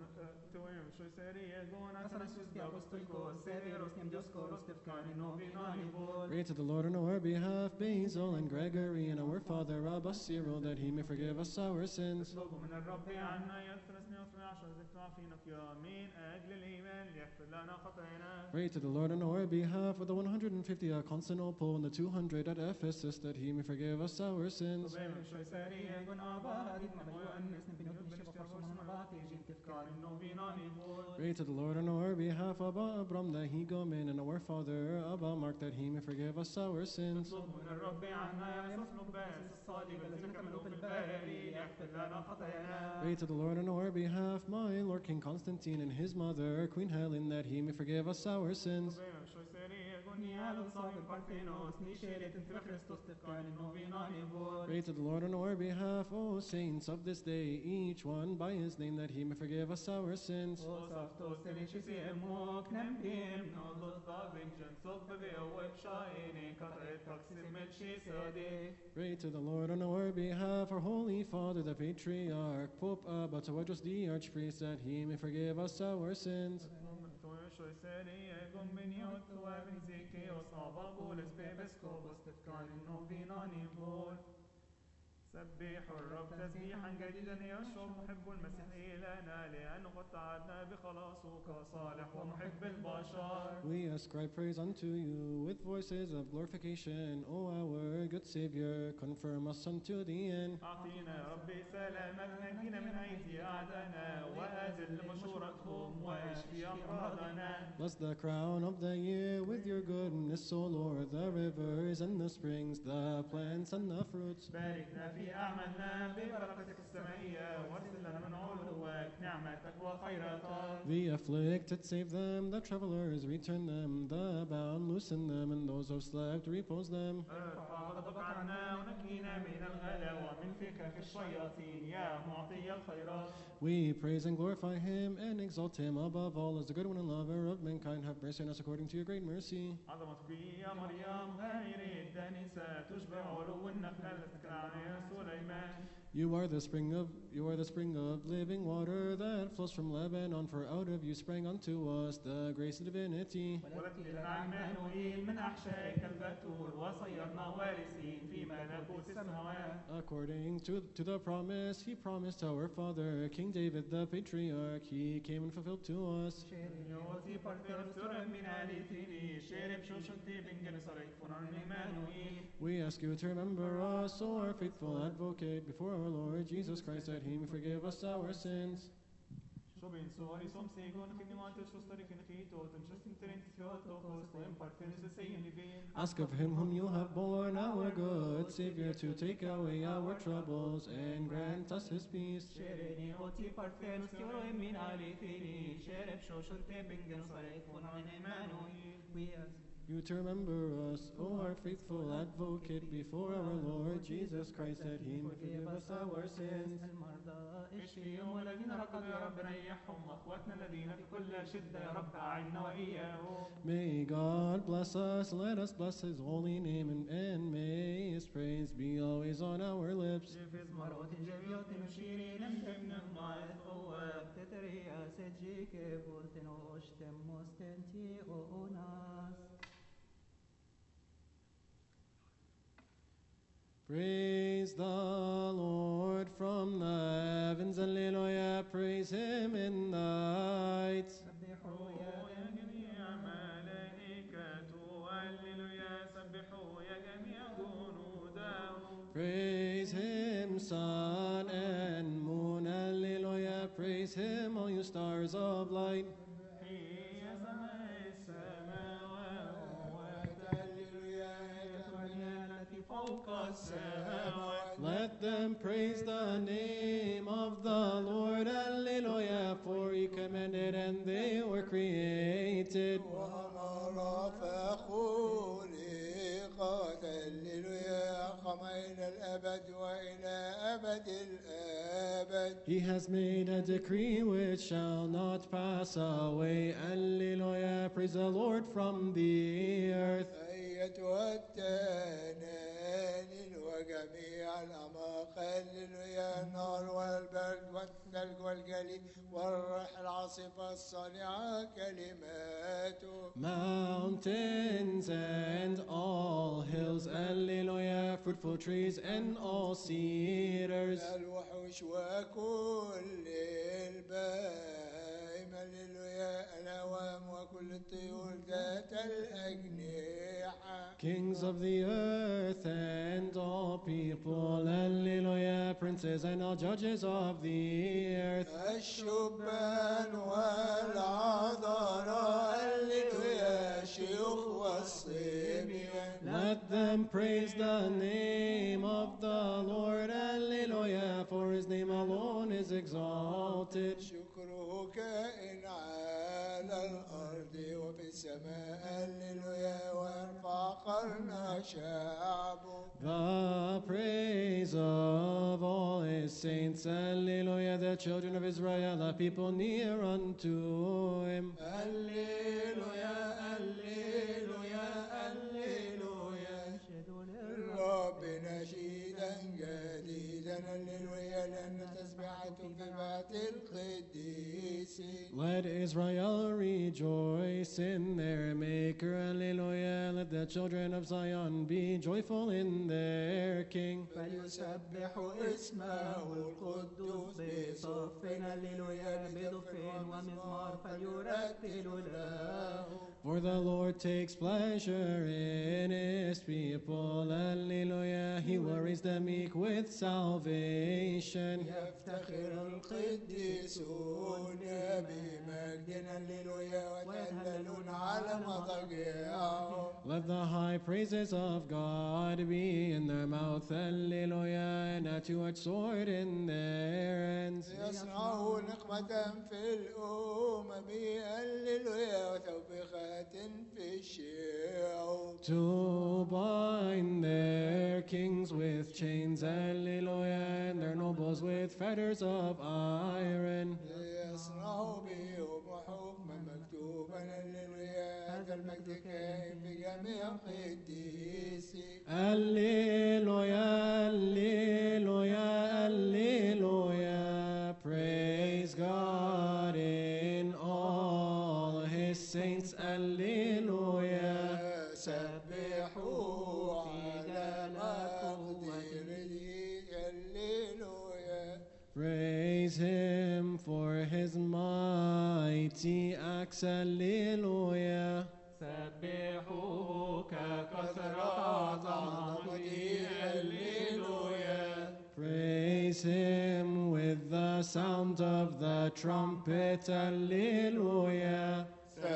تويم شويسارية قون أثناسيوس ديابوستولكوس سيفيروس نيمديوسكوروس تفكان النوبيناني فول Pray to the Lord on our behalf, Basil and Gregory and our father Abba Cyril, that he may forgive us our sins. اطلبوا من الرب عنا يثرسني وصنع عشر ذكرى فينا في يمين أجل الإيمان ليغفر لنا خطايانا Pray to the Lord on our behalf, for the 150 at Constantinople and the 200 at Ephesus, that he may forgive us our sins. وبهم شويسارية قون أبا هديد ما يؤنس نبنيوت بشبه فرصوم نباتي جين تفكان النوبيناني فول Pray to the Lord on our behalf, Abba Abram the Hegoman, and our father Abba Mark, that he may forgive us our sins. اطلبوا من الرب عنا يا صفن باس الصادق الذين كملوا في الباري يغفر لنا خطايانا Pray to the Lord on our behalf, my Lord King Constantine and his mother Queen Helen, that he may forgive us our sins. تويم شويسارية قون نيال صاحب البارثينوس نيشيريت انت بخريستوس تفكان النوبيناني فول Pray to the Lord on our behalf, O saints of this day, each one by his name, that he may forgive us our sins. وصفتوس تريشي سيموك نمبيم نوضل ضاقين جن صب بيوب شايني قطعت تقسيم الشي سادي Pray to the Lord on our behalf, our Holy Father, the Patriarch, Pope Abba Tawadros the Archpriest, that he may forgive us our sins. تويم شويسارية قون بنيوت وابن زيكي وصابا بولس بيبسكوبوس تفكان النوبيناني فول سبحوا الرب تسبيحا جديدا يشعر محب المسيح لنا لأنه قد تعدنا بخلاصه كصالح ومحب البشر. We ascribe praise unto you with voices of glorification, O our good Savior, confirm us unto the end. أعطينا يا ربي سلامك نجينا من أيدي أعدائنا وأزل مشورتهم واشفي أمراضنا. Bless the crown of the year with your goodness, O Lord, the rivers and the springs, the plants and the fruits. باركنا في التي أعملنا ببركتك السمائية وارسل لنا من علوك نعمتك وخيراتك. The afflicted save them, the travelers return them, the bound loosen them, and those who slept repose them. ارفع غضبك عنا ونجينا من الغلا ومن فكرك الشياطين يا معطي الخيرات. We praise and glorify him and exalt him above all as the good one and lover of mankind. Have mercy on us according to your great mercy. عظمتك يا مريم غير الدنسة تشبع علو النخل التي كان عليها سليمان. You are the spring of living water that flows from Lebanon, for out of you sprang unto us the grace of divinity. ولدت لنا عمانوئيل من أحشائك البتول وصيرنا وارثين في ملكوت السماوات. According to the promise he promised our father, King David the patriarch, he came and fulfilled to us. يوتي بارتير سورة من آليتيني شيرب شوشنتي بنجن صريك فنان عمانوئيل. We ask you to remember us, O our faithful advocate, before our Lord Jesus Christ, that he may forgive us our sins. Shobin sori som segon kinimante shostari kinkhito tmshastin terent theotokos tem parthenis seyin livin. Ask of him whom you have borne, our good Savior, to take away our troubles and grant us his peace. شيرني أوتي بارثينوس كيرو من آليتيني شيرب شوشنتي بنجن صريك فنان عمانوئيل. We ask You to remember us, O our faithful advocate, before our Lord Jesus Christ, that he may forgive us our sins. المرضى اشفيهم والذين رقدوا يا رب ريحهم واخواتنا الذين في كل شدة يا رب أعنا وإياهم. May God bless us, let us bless his holy name, and may his praise be always on our lips. جفز مرات جبيوت مشيرين من الماء القوة. تتريا سجيك بولتن وشتم مستنتي أوناس. Praise the Lord from the heavens, Alleluia, praise him in the heights. سبحوا يا يا جميع ملائكته هللويا سبحوا يا جميع جنوده. Praise him, sun and moon, Alleluia, praise him, all you stars of light. هي سماء السماوات هللويا التي فوق السماوات. Let them praise the name of the Lord, Alleluia, for he commanded and they were created. وأمر فخلقت هللويا قام إلى الأبد وإلى أبد الآبد. He has made a decree which shall not pass away, Alleluia, praise the Lord from the earth. أيتها التنانين وجميع الأعماق هللويا النار والبرد والثلج والجليد والريح العاصفة الصانعة كلماته. Mountains and all hills, Alleluia, fruitful trees and all cedars. الوحوش وكل البهائم هللويا الهوام وكل الطيور ذات الأجنحة. Kings of the earth and all people, Alleluia, princes and all judges of the earth. الشبان والعذراء هللويا شيوخ والصبيان. Let them praise the name of the Lord, Alleluia, for his name alone is exalted. شكره كائن على الأرض وفي السماء هللويا ويرفع قرن شعبه. The praise of all his saints, Alleluia, the children of Israel, the people near unto him. هللويا هللويا هللويا شهدوا للرب الرب نشيدا جديدا هللويا لأن تسبحته في بعث القديسين. Let Israel rejoice in their Maker, Alleluia. Let the children of Zion be joyful in their King. فليسبحوا اسمه القدوس بصف هللويا بدف ومزمار فليرتلوا له. For the Lord takes pleasure in his people, Alleluia. He will raise the meek with salvation. يفتخر القديسون بمجد هللويا ويتهللون على مضجعهم. Let the high praises of God be in their mouth, Alleluia, and a two-edged sword in their hands. يصنعوا نقمة في الأمم هللويا وتوبيخات في الشعوب. To bind their kings with chains, Alleluia, and their nobles with fetters of iron. يصنعوا بهم حكما مكتوبا هللويا هذا المجد كائن في جميع قديسي. Alleluia, Alleluia, Alleluia. Praise God in all His saints. Alleluia. سبحوا على مقدره هللويا. Praise Him for His mighty acts. Alleluia. سبحوه ككثرة عظمته هللويا. Praise Him with the sound of the trumpet. Alleluia.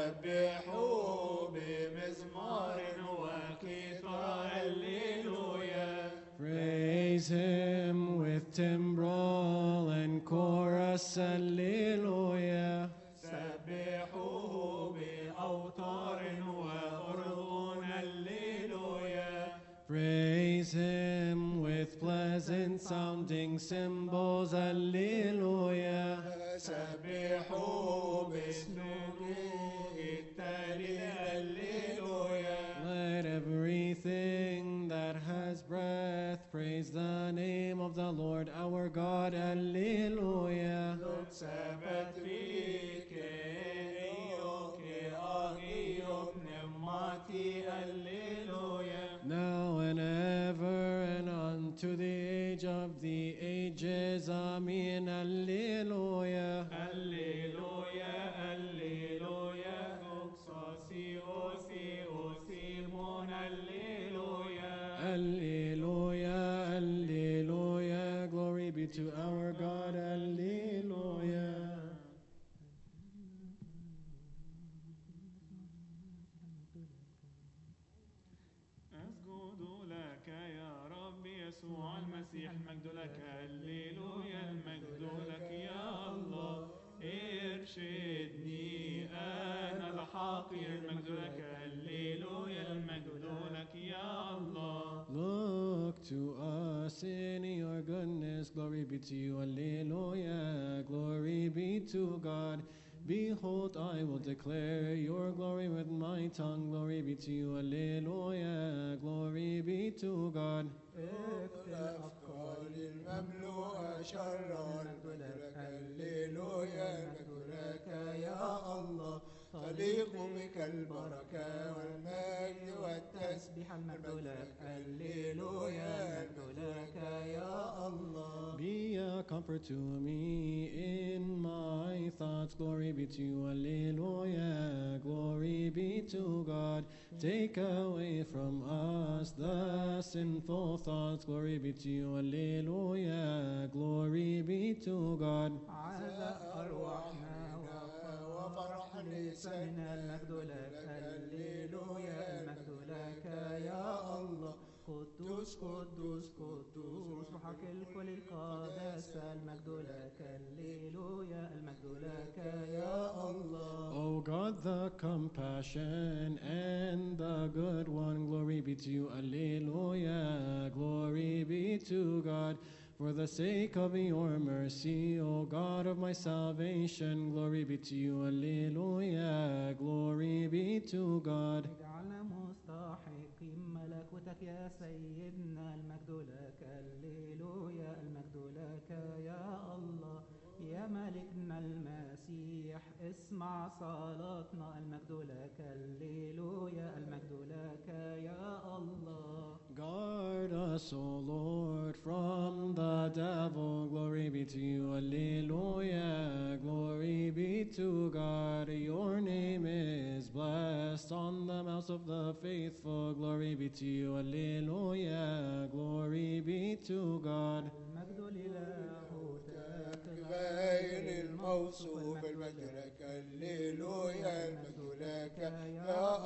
سبحوا بمزمار وكثرة هللويا. Praise Him with timbrel and chorus. Alleluia. سبحوه بأوتار وأرغون هللويا. Praise Him with pleasant sounding cymbals. Alleluia. سبحوا باسمه التالي هللويا. Let everything that has breath praise the name of the Lord our God. Alleluia. ثبت فيك إيوك أغيوك نعمتي هللويا. Now and ever and unto the age of the ages. Amen. Alleluia. هللويا هللويا أقصاصي أوسي أوسيمون هللويا. Alleluia. Alleluia. Glory be to our God. Alleluia. أسجد لك يا رب يسوع المسيح المجد لك هللويا. المجد لك يا الله ارشدني أنا الحقير. المجد لك هللويا. المجد لك يا الله. Look to us in your goodness. Glory be to you. Alleluia. Glory be to God. Behold, I will declare your glory with my tongue. Glory be to you. Alleluia. Glory be to God. الأفكار المملوءة شرا المجد لك هللويا. المجد لك يا الله تليق بك البركة والمجد والتسبيح. المجد لك هللويا. المجد لك يا الله. Be a comfort to me in my thoughts. Glory be to you. Alleluia. Glory be to God. Take away from us the sinful thoughts. Glory be to you. Alleluia. Glory be to God. عزاء أرواحنا وفرح لساننا. المجد لك هللويا. المجد لك يا الله. قدوس قدوس قدوس روحك الكل القداسة. المجد لك هللويا. المجد لك يا الله. O God, the compassion and the good one, glory be to you. Alleluia. Glory be to God. For the sake of your mercy, O God of my salvation, glory be to you. Alleluia. Glory be to God. اجعلنا مستحقين ملكوتك يا سيدنا. المجد لك هللويا. المجد لك يا الله. يا ملكنا المسيح اسمع صلاتنا. المجد لك هللويا. المجد لك يا الله. Guard us, O Lord, from the devil. Glory be to you. Alleluia. Glory be to God. Your name is blessed on the mouths of the faithful. Glory be to you. Alleluia. Glory be to God. المجد للاهوتك غير الموصوف. المجد لك هللويا. المجد لك يا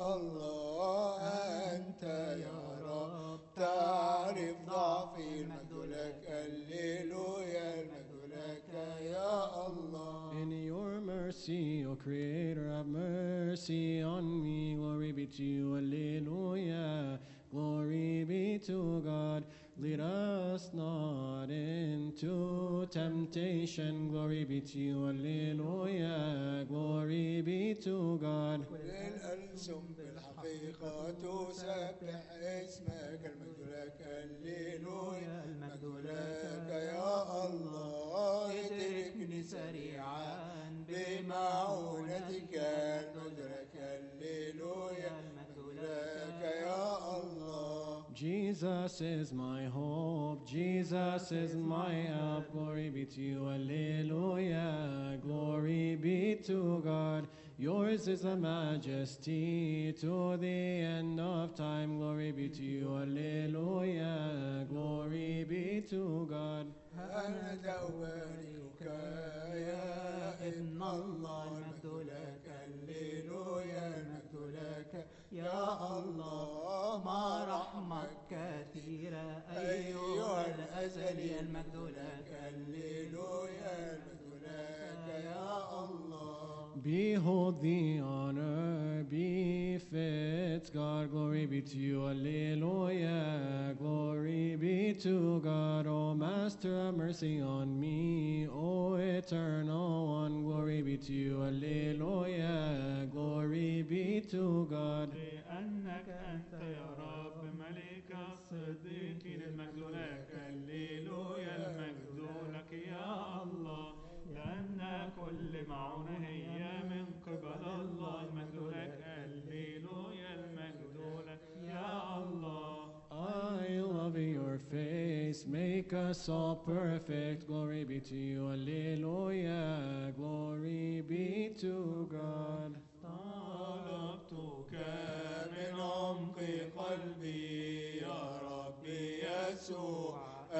to temptation. Glory be to you, Alleluia. Glory be to God. للألسن بالحقيقة تسبح اسمك المجد لك هللويا المجد لك يا الله اتركني سريعا بمعونتك المجد لك هللويا المجد لك يا الله. Jesus is my hope, Jesus is my help. Glory be to you, Alleluia. Glory be to God. Yours is the majesty to the end of time. Glory be to you, Alleluia. Glory be to God. أنا أباركك يا ابن الله المجد لك هللويا المجد لك يا الله. ما رحمك كثيرة أيها الأزلي المجد لك هللويا المجد لك يا الله. Behold the honor befits God. Glory be to you, Alleluia. Glory be to God. O Master, have mercy on me. O Eternal One, glory be to you, Alleluia. Glory be to God. لأنك أنت يا رب ملك الصديقين المجد لك هللويا المجد لك يا الله. لأن كل معونة هي من قبل الله المجد لك هللويا المجد لك يا الله. I love your face, make us all perfect. Glory be to you, Alleluia. Glory be to God. طلبتك من عمق قلبي يا ربي يسوع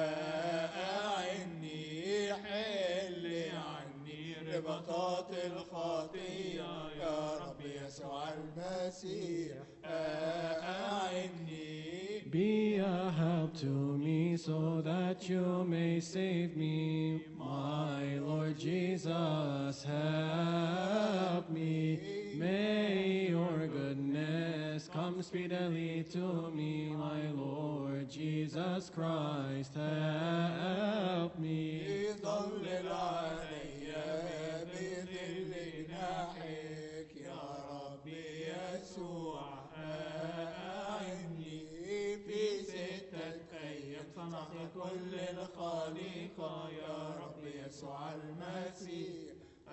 أعني حل عني ربطات الخطية يا ربي يسوع المسيح أعني. Be a help to me so that you may save me. My Lord Jesus, help me. May your goodness come speedily to me. My Lord Jesus Christ, help me. ظلل علي بظل جناحك يا ربي يسوع أعني. في 6 أيام صنعت كل الخليقة يا ربي يسوع المسيح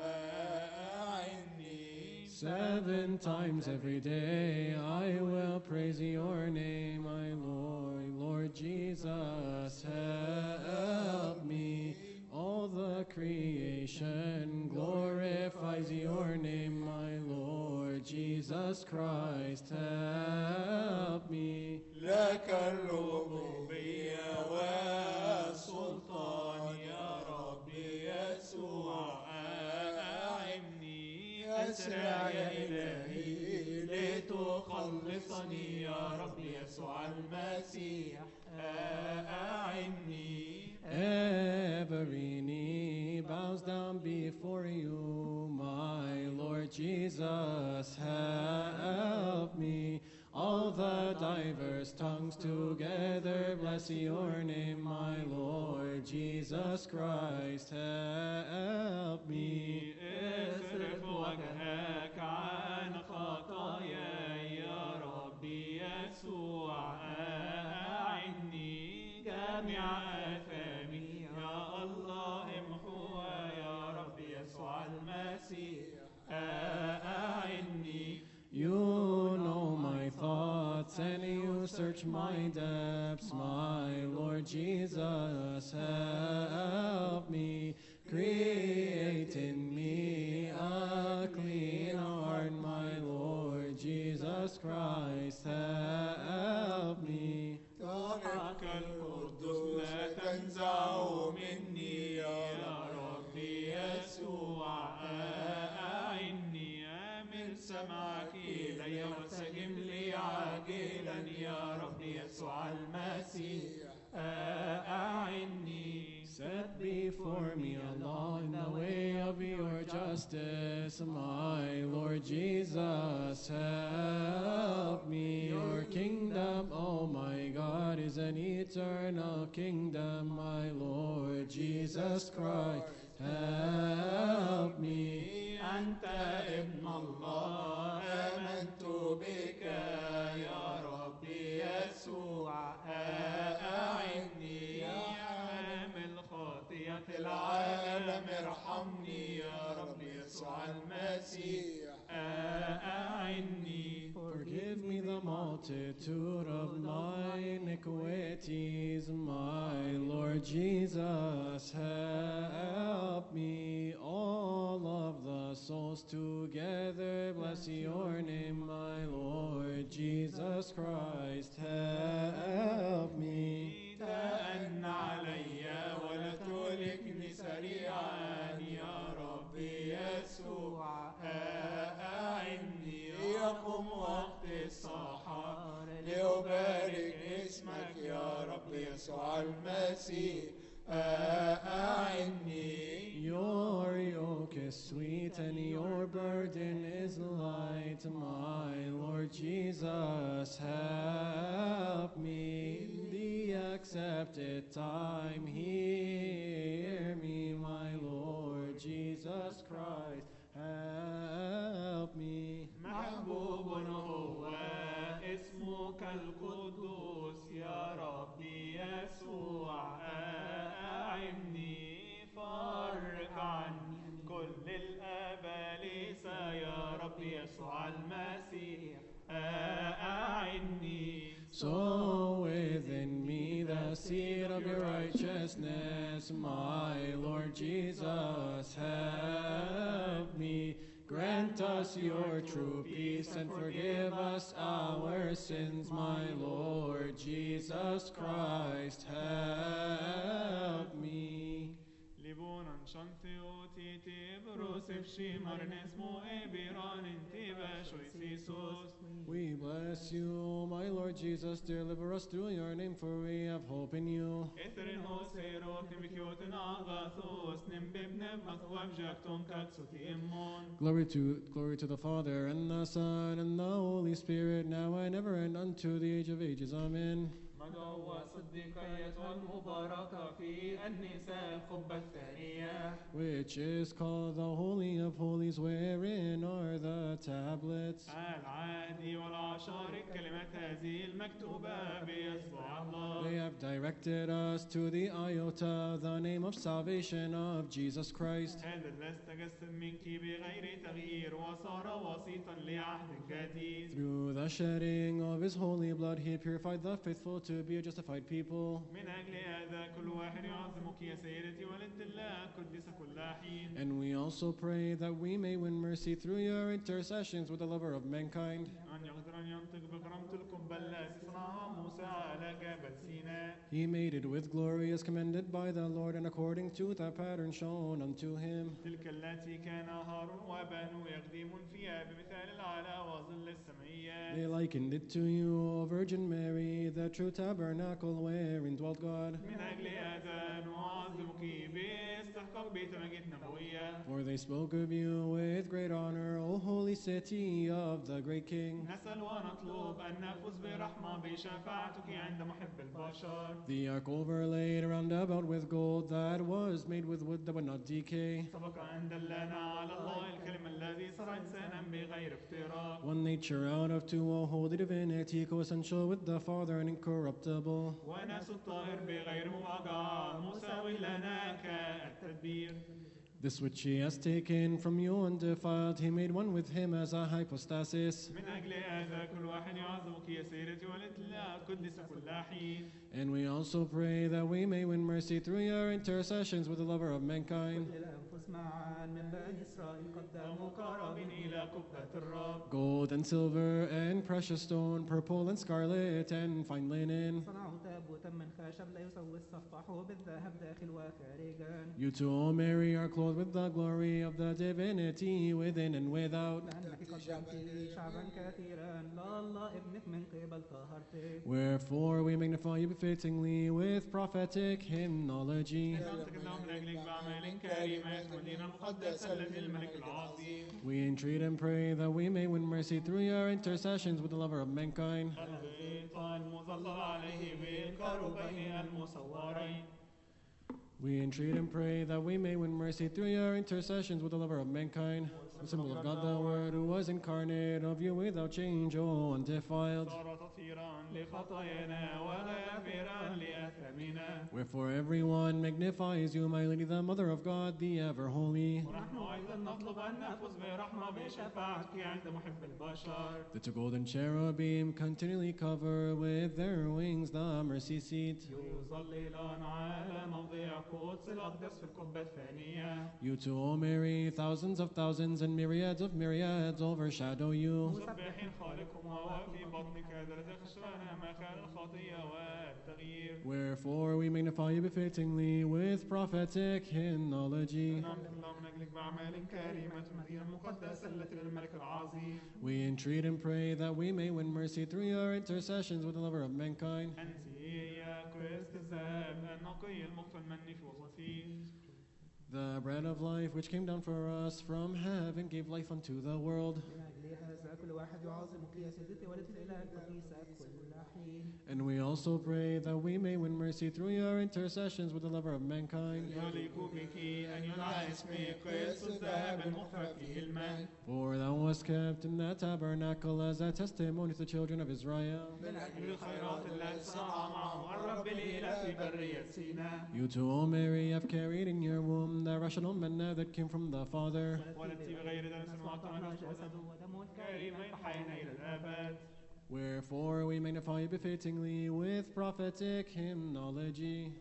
أعني. 7 times every day I will praise your name, my Lord. Lord Jesus, help me. All the creation glorifies your name, my Lord Jesus Christ, help me. لك الربوبية والسلطان يا ربي يسوع أعني. أسرع يا إلهي لتخلصني يا ربي يسوع المسيح أعني. Every knee bows down before you, my Lord Jesus, help me. All the diverse tongues together bless your name, my Lord Jesus Christ, help me. اصرف وجهك عن خطاياي يا ربي يسوع أعني. جميع آثامي يا الله امحوها يا ربي يسوع المسيح أعني. You know my thoughts and you search my depths, my Lord Jesus, help me. Create in me a clean heart, my Lord Jesus Christ, help me. طاعتك القدس لا تنزع مني يا ربي يسوع أعني. أمل سمعك إلي وانسجم لي عاجلا يا ربي يسوع المسيح أعني. Set before me a law in the way of your justice, my Lord Jesus, help me. Your kingdom, oh my God, is an eternal eternal kingdom, my Lord Jesus Christ, help me. أنت ابن الله آمنت بك يا ربي يسوع أعني يا حامل خطية العالم ارحمني يا ربي يسوع المسيح أعني. Forgive me the multitude of my iniquities, my Lord Jesus, help me. All of the souls together, bless your name, my Lord Jesus Christ, help me. تأن علي ولا تهلكني سريعا يا ربي يسوع أعني. يقوم وقت الصحراء لأبارك اسمك يا ربي يسوع المسيح أعني. Your yoke is sweet and your burden is light, my Lord Jesus, help me. In the accepted time, hear me, my Lord Jesus Christ, help me. محبوب هو اسمك القدوس يا ربي يسوع أعني. فرق عني كل الأباليس يا ربي يسوع المسيح أعني. So within me the seed of your righteousness, my Lord Jesus, help me. Grant us your true peace and forgive us our sins, my Lord Jesus Christ, help me. Libonan Shantheotiti Brosef Shimarnes Moe Biran Intiva Shoisisus. We bless you, my Lord Jesus, deliver us through your name, for we have hope in you. Etherin Hoserot Nimikiotin Agathos Nimbibneb Mathwabjakton Katsuti Immon. Glory to the Father, and the Son, and the Holy Spirit, now and ever, and unto the age of ages. Amen. مدعوة صديقية المباركة في النساء الخبة الثانية. Which is called the Holy of Holies, wherein are the tablets العادي والعشار كلمات هذه المكتوبة بإصبع الله. They have directed us to the iota, the name of salvation of Jesus Christ. هذا الذي تجسد منك بغير تغيير وصار وسيطا لعهد جديد. Through the shedding of his holy blood, he purified the faithful to be a justified people. من أجل هذا كل واحد يعظمك يا سيدتي ولد الله قدس كل حين. And we also pray that we may win mercy through your intercessions with the lover of mankind. أن يقدر أن ينطق بكرامة القبة التي صنعها موسى على جبل سيناء. He made it with glory as commended by the Lord and according to the pattern shown unto him. تلك التي كان هارون وبنو يخدمون فيها بمثال العلا وظل السمعيات. They likened it to you, O Virgin Mary, the true tabernacle wherein dwelt God. من أجل هذا نعظمك باستحقاق بيت مجد نبوية. For they spoke of you with great honor, O holy city of the great King. نسأل ونطلب أن نفوز برحمة بشفاعتك عند محب البشر. The ark overlaid round about with gold that was made with wood that would not decay. سبق أن دلنا على الله الكلمة الذي صار إنسانا بغير افتراق. One nature out of two, O holy divinity, co-essential with the Father and incorruptible. وناس الطاهر بغير مواجعة مساوي لنا كالتدبير. This which he has taken from you undefiled, he made one with him as a hypostasis. من أجل هذا كل واحد يعظمك يا سيدتي ولد الله قدس كل حين. And we also pray that we may win mercy through your intercessions with the lover of mankind. للأنفس معا من بني إسرائيل قدموا مقربين إلى قبة الرب. Gold and silver and precious stone, purple and scarlet and fine linen. صنعوا تابوتا من خشب لا يسوي الصفح بالذهب داخل وخارجا. You too, O Mary, are clothed with the glory of the divinity within and without. لأنك قدمت لي شعبا كثيرا لا الله ابنك من قبل طهرتك. Wherefore we magnify you befittingly with prophetic hymnology. ننطق اللهم من أجلك بأعمال كريمة المدينة المقدسة التي للملك العظيم. We entreat and pray that we may win mercy through your intercessions with the lover of mankind. الغيط المظلل عليه بالكروبين المصورين. We entreat and pray that we may win mercy through your intercessions with the lover of mankind, the symbol of God, the Word who was incarnate, of you without change, O undefiled. صار تطهيرا لخطايانا وغافرا لأثامنا. Wherefore everyone magnifies you, my Lady, the Mother of God, the ever holy. ونحن أيضا نطلب أن نفوز برحمة بشفاعتك عند محب البشر. The two golden cherubim continually cover with their wings the mercy seat. يظللان على موضع قدس الأقدس في القبة الثانية. You too, O Mary, thousands of thousands and myriads of myriads overshadow you. مسبحين خالقكم وفي بطنك درجة خشوانا مخال الخطية والتغيير. Wherefore we magnify you befittingly with prophetic hymnology. نعم من أجلك بأعمال كريمة المدينة المقدسة التي للملك العظيم. We entreat and pray that we may win mercy through your intercessions with the lover of mankind. أنت يا كريست الذهب النقي المقتل مني في وسطي. The bread of life which came down for us from heaven gave life unto the world. كل واحد يعظمك يا سيدتي ولد الإله القديسة كل حين. And we also pray that we may win mercy through your intercessions with the lover of mankind. يليق بك أن يدعى اسمك كريست الذهب المقتل فيه الماء. For thou wast kept in that tabernacle as a testimony to the children of Israel. من أجل الخيرات التي صنع معه الرب الإله في برية سيناء. You too, O Mary, have carried in your womb the rational manna that came from the Father. ولدت بغير دنس معطانا جسده ودمه كريمين حينا إلى الأبد. Wherefore we magnify you befittingly with prophetic hymnology.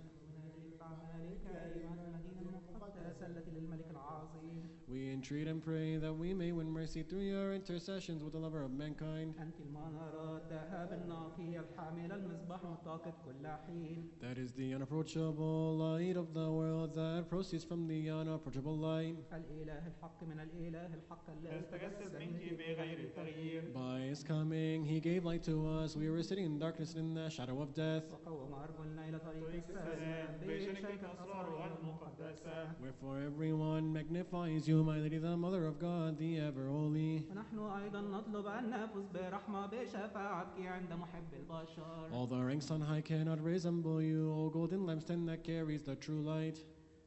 التي للملك العظيم. We entreat and pray that we may win mercy through your intercessions with the lover of mankind. أنت المنارة الذهب النقي الحامل المصباح متقد كل حين. That is the unapproachable light of the world that proceeds from the unapproachable light. الإله الحق من الإله الحق الذي تجسد منك بغير تغيير. By his coming, he gave light to us. We were sitting in darkness and in the shadow of death. وقوم أرجلنا إلى طريق طريق السلام السلام بشركة بشركة أسرار أسرار المقدسة. Wherefore everyone magnifies you, my Lady, the Mother of God, the ever holy. ونحن أيضا نطلب أن نفوز برحمة بشفاعتك عند محب البشر. All the ranks on high cannot resemble you, O golden lampstand that carries the true light.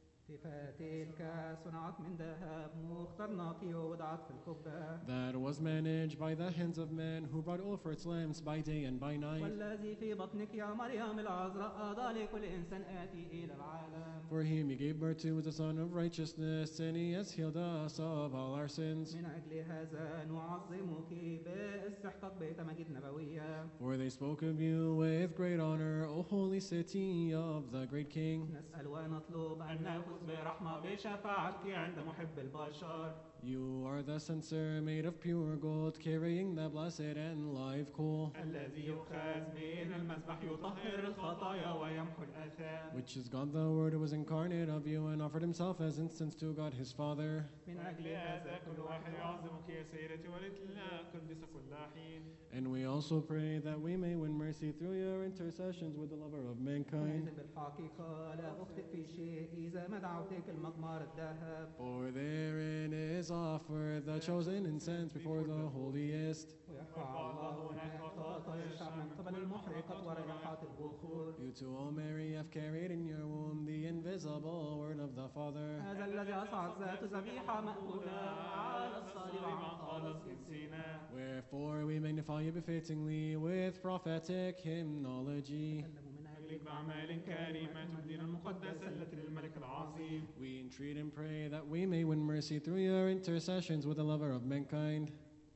تلك صنعت من ذهب مختار نقي ووضعت في القبة. That was managed by the hands of men who brought oil for its lamps by day and by night. والذي في بطنك يا مريم العذراء أضاء لكل إنسان آتي إلى العالم. For him he gave birth to was the Son of righteousness, and he has healed us of all our sins. من أجل هذا نعظمك باستحقاق بيت مجد نبوية. For they spoke of you with great honor, O holy city of the great King. نسأل ونطلب أن نفوز برحمة بشفاعتك عند محب البشر. You are the censer made of pure gold, carrying the blessed and live coal, الذي يؤخذ من المذبح يطهر الخطايا ويمحو الآثام. which is God the Word who was incarnate of you and offered himself as instance to God his Father. من أجل لهذا كل واحد يعظمك يا سيدتي ولدت لله قدس كل حين. And we also pray that we may win mercy through your intercessions with the lover of mankind. بالحقيقة لا أخطئ في شيء إذا ما دعوتك المقمار الذهب. For therein is offered the chosen incense before the holiest. ويرفع الله هناك خطايا الشعب من قبل المحرقة وريحات البخور. You too, O Mary, have carried in your womb the invisible word of the Father. هذا الذي أصعد ذات ذبيحة مأكولة على الصليب عن خالص جنسنا. Wherefore we magnify you befittingly with prophetic hymnology. من أجلك بأعمال كريمة المدينة المقدسة التي للملك العظيم. We entreat and pray that we may win mercy through your intercessions with the lover of mankind.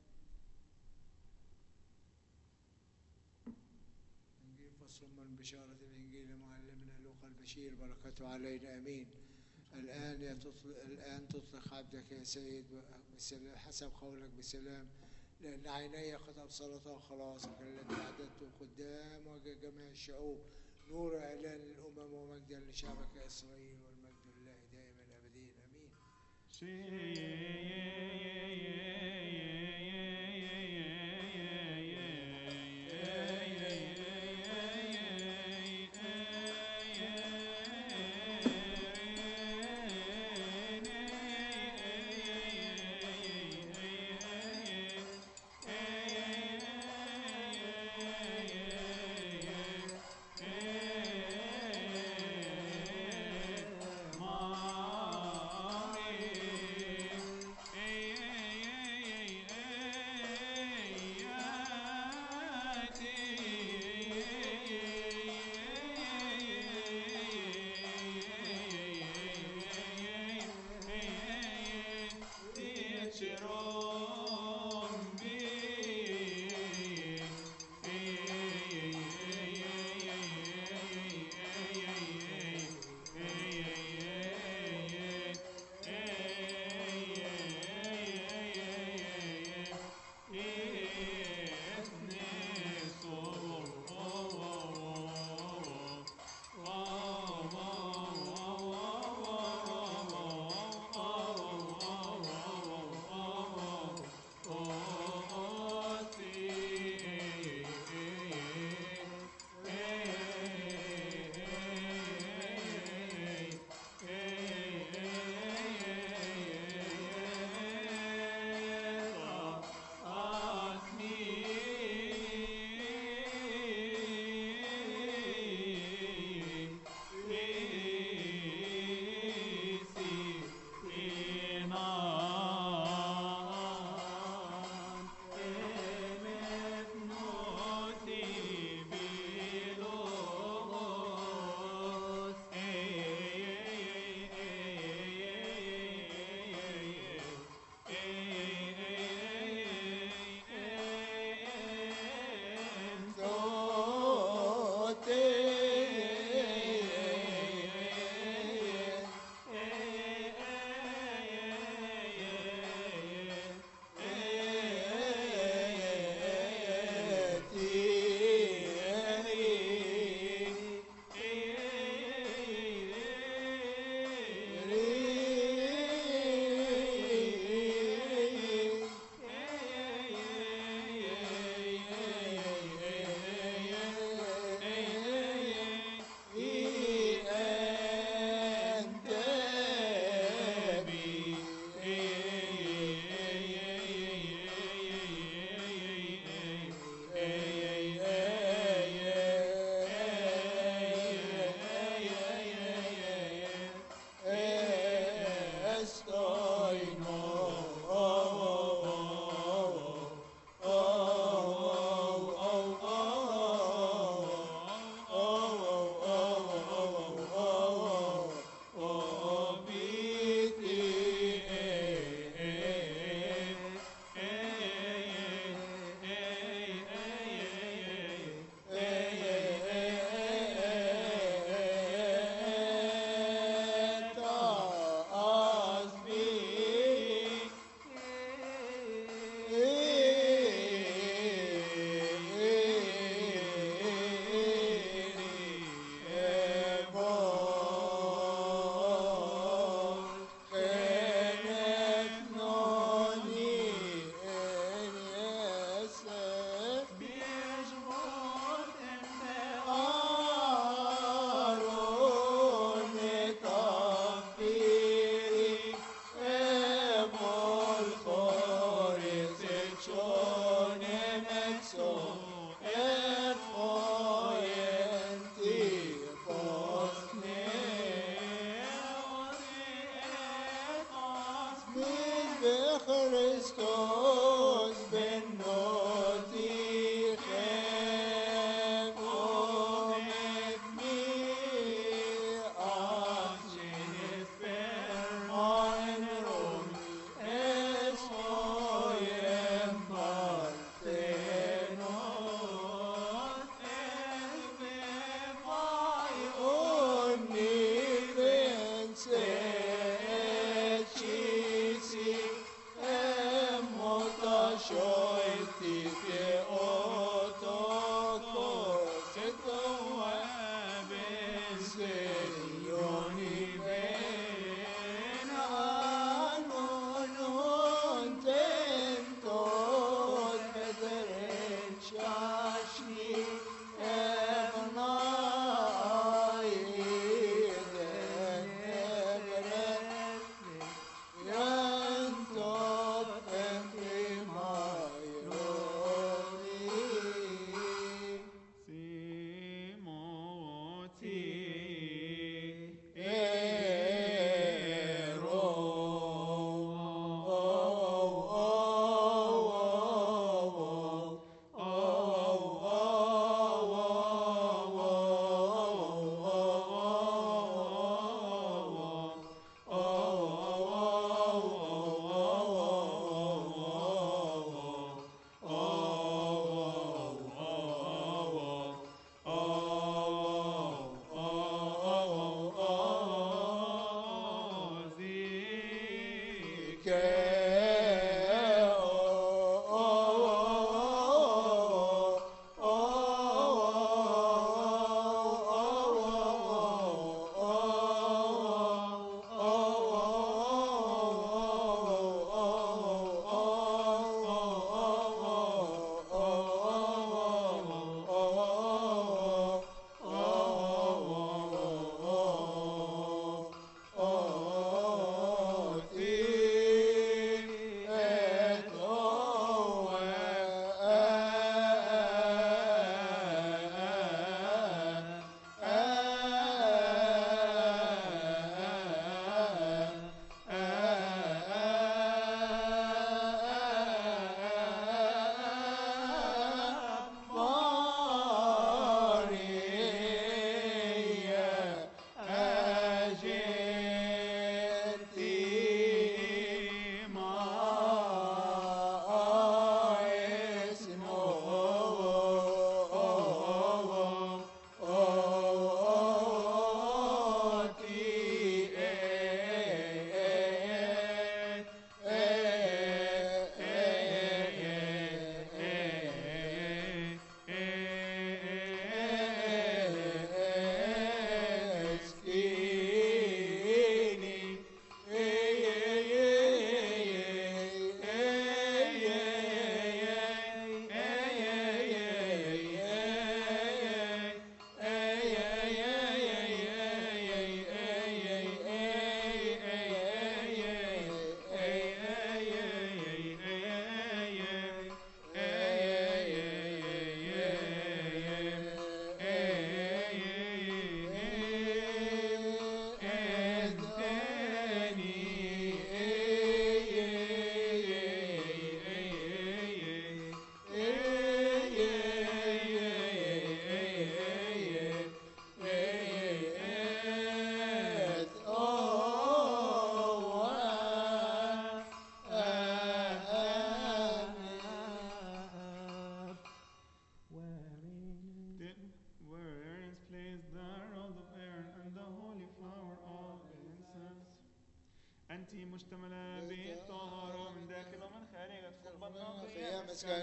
إنجيل فصل من بشارة الإنجيل معلمنا لوقا البشير بركته علينا آمين. الآن تطلق عبدك يا سيد حسب قولك بسلام، لأن عيني قد أبصرتا خلاصك الذي أعددته قدام وجه جميع الشعوب، نور إعلان للأمم ومجدا لشعبك إسرائيل، والمجد لله دائما أبدين آمين.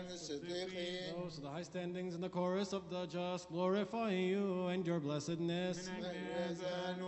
الصديقين Those of the high standings in the chorus of the just glorify you and your blessedness. من أجل ماذا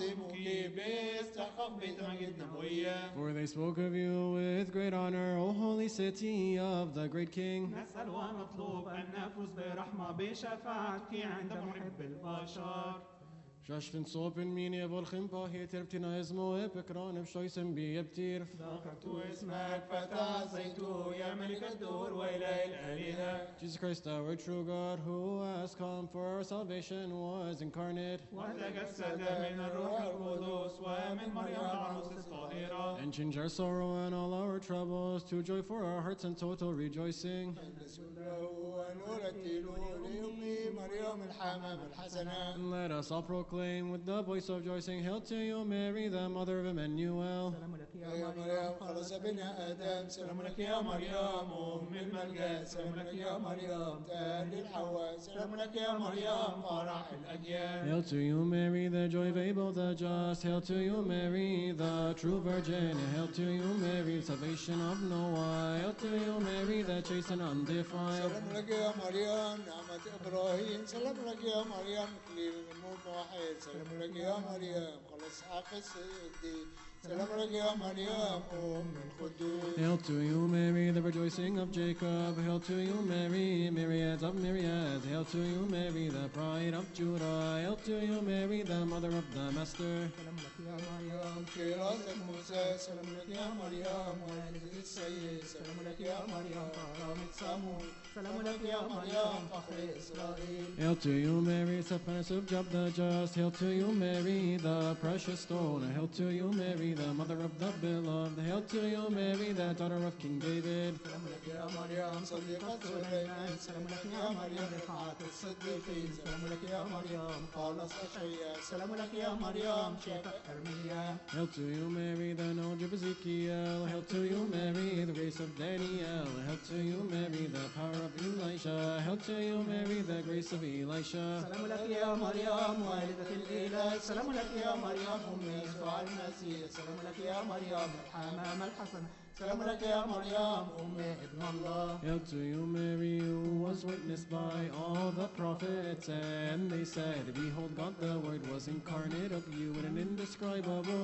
نعظمك باستحقاق بيت مجد نبوية For they spoke of you with great honor, O holy city of the great King. نسأل ونطلب أن نفوز برحمة بشفاعتك عند محب البشر. Shashvin sopen mini volchimpa heter ptinaismo epikron bshoisem bieptir. ذكرت اسمك فتعزيت يا ملك الدور وإله الآلهة. Jesus Christ, our true God, who has come for our salvation, was incarnate. وتجسد من الروح القدس ومن مريم العروس الطاهرة. And change our sorrow and all our troubles to joy for our hearts and total rejoicing. نسجد له ونرتل لأمي مريم الحمام الحسنة. And let us all proclaim with the voice of joy, saying, Hail to you, Mary, the mother of Emmanuel. سلام لك يا مريم خلص بنا آدم سلام لك يا مريم أم الملجأ سلام لك يا مريم تال الحواء سلام لك يا مريم فرح الأجيال. Hail to you, Mary, the joy of Abel the just. Hail to you, Mary, the true virgin. Hail to you, Mary, salvation of Noah. Hail to you, Mary, the chaste and undefiled. سلام لك يا مريم نعمة إبراهيم سلام لك يا مريم إكليل الموت واحد سلام لك يا مريم خلص حق الصديق سلام لك يا مريم أم القدوس. Hail to you, Mary, the rejoicing of Jacob. Hail to you, Mary, myriads of myriads. Hail to you, Mary, the pride of Judah. Hail to you, Mary, the mother of the Master. سلام لك يا مريم في راسك موسى سلام لك يا مريم والدة السيد سلام لك يا مريم كرامة صمود سلام لك يا مريم فخر إسرائيل. Hail to you, Mary, Stephanus of Job the just. Hail to you, Mary, the precious stone. Hail to you, Mary, the mother of the beloved. Hail to you, Mary, the daughter of King David. سلام لك يا مريم صديقة سليمان سلام لك يا مريم رفعت الصديقين سلام لك يا مريم خالص أشعياء سلام لك يا مريم شفاء أرميا. Hail to you, Mary, the knowledge of Ezekiel. Hail to you, Mary, the grace of Daniel. Hail to you, Mary, the power of Elisha. Hail to you, Mary, the grace of Elisha. سلام لك يا مريم والدة الإله سلام لك يا مريم أم يسوع المسيح سلام لك يا مريم الحمام الحسن سلام لك يا مريم أم ابن الله. Hail to you, Mary, who was witnessed by all the prophets, and they said, Behold, God the Word was incarnate of you in an indescribable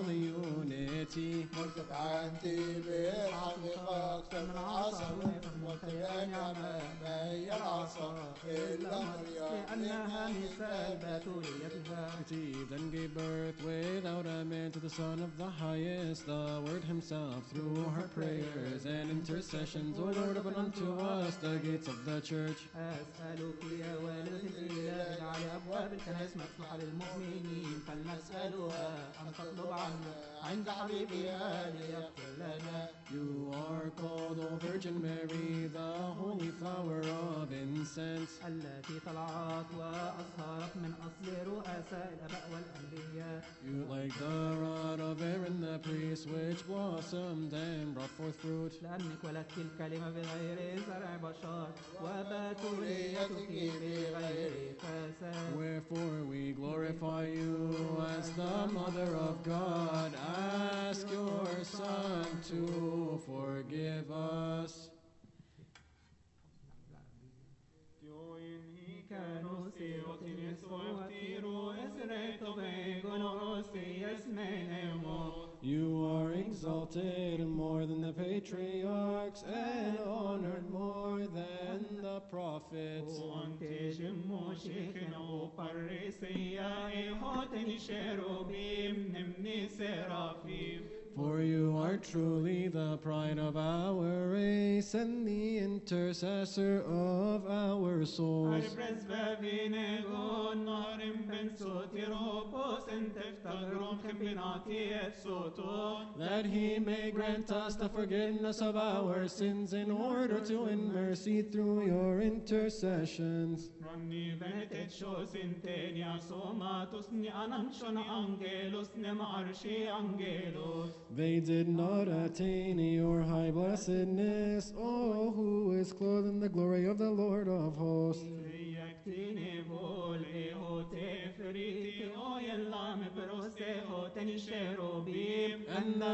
unity. مرتفعة أنت بالحقيقة أكثر من عصا وتبقى نعمة ما هي العصا إلا مريم لأنها مثال بتوليتها. Conceived and gave birth without a man to the Son of the Highest, the Word Himself, through her prayers and intercessions. O Lord, open unto us the gates of the church. أسألك يا والدة الإله اجعل أبواب الكنائس مفتوحة للمؤمنين فلنسألها أن تطلب عنا عند حبيبها ليغفر لنا. You are called, O Virgin Mary, the holy flower of incense. التي طلعت وأصهرت من أصل رؤساء الآباء والأنبياء. You like the rod of Aaron the priest, which blossomed and brought forth fruit. لأنك ولدت الكلمة بغير زرع بشر وبتوليتك بغير فساد. Wherefore we glorify you as the Mother of God. Ask your Son to forgive us. You are exalted more than the patriarchs and honored more than the prophets. For you are truly the pride of our race and the intercessor of our souls. That he may grant us the forgiveness of our sins in order to win mercy through your intercessions. They did not attain your high blessedness, oh, who is clothed in the glory of the Lord of hosts. And the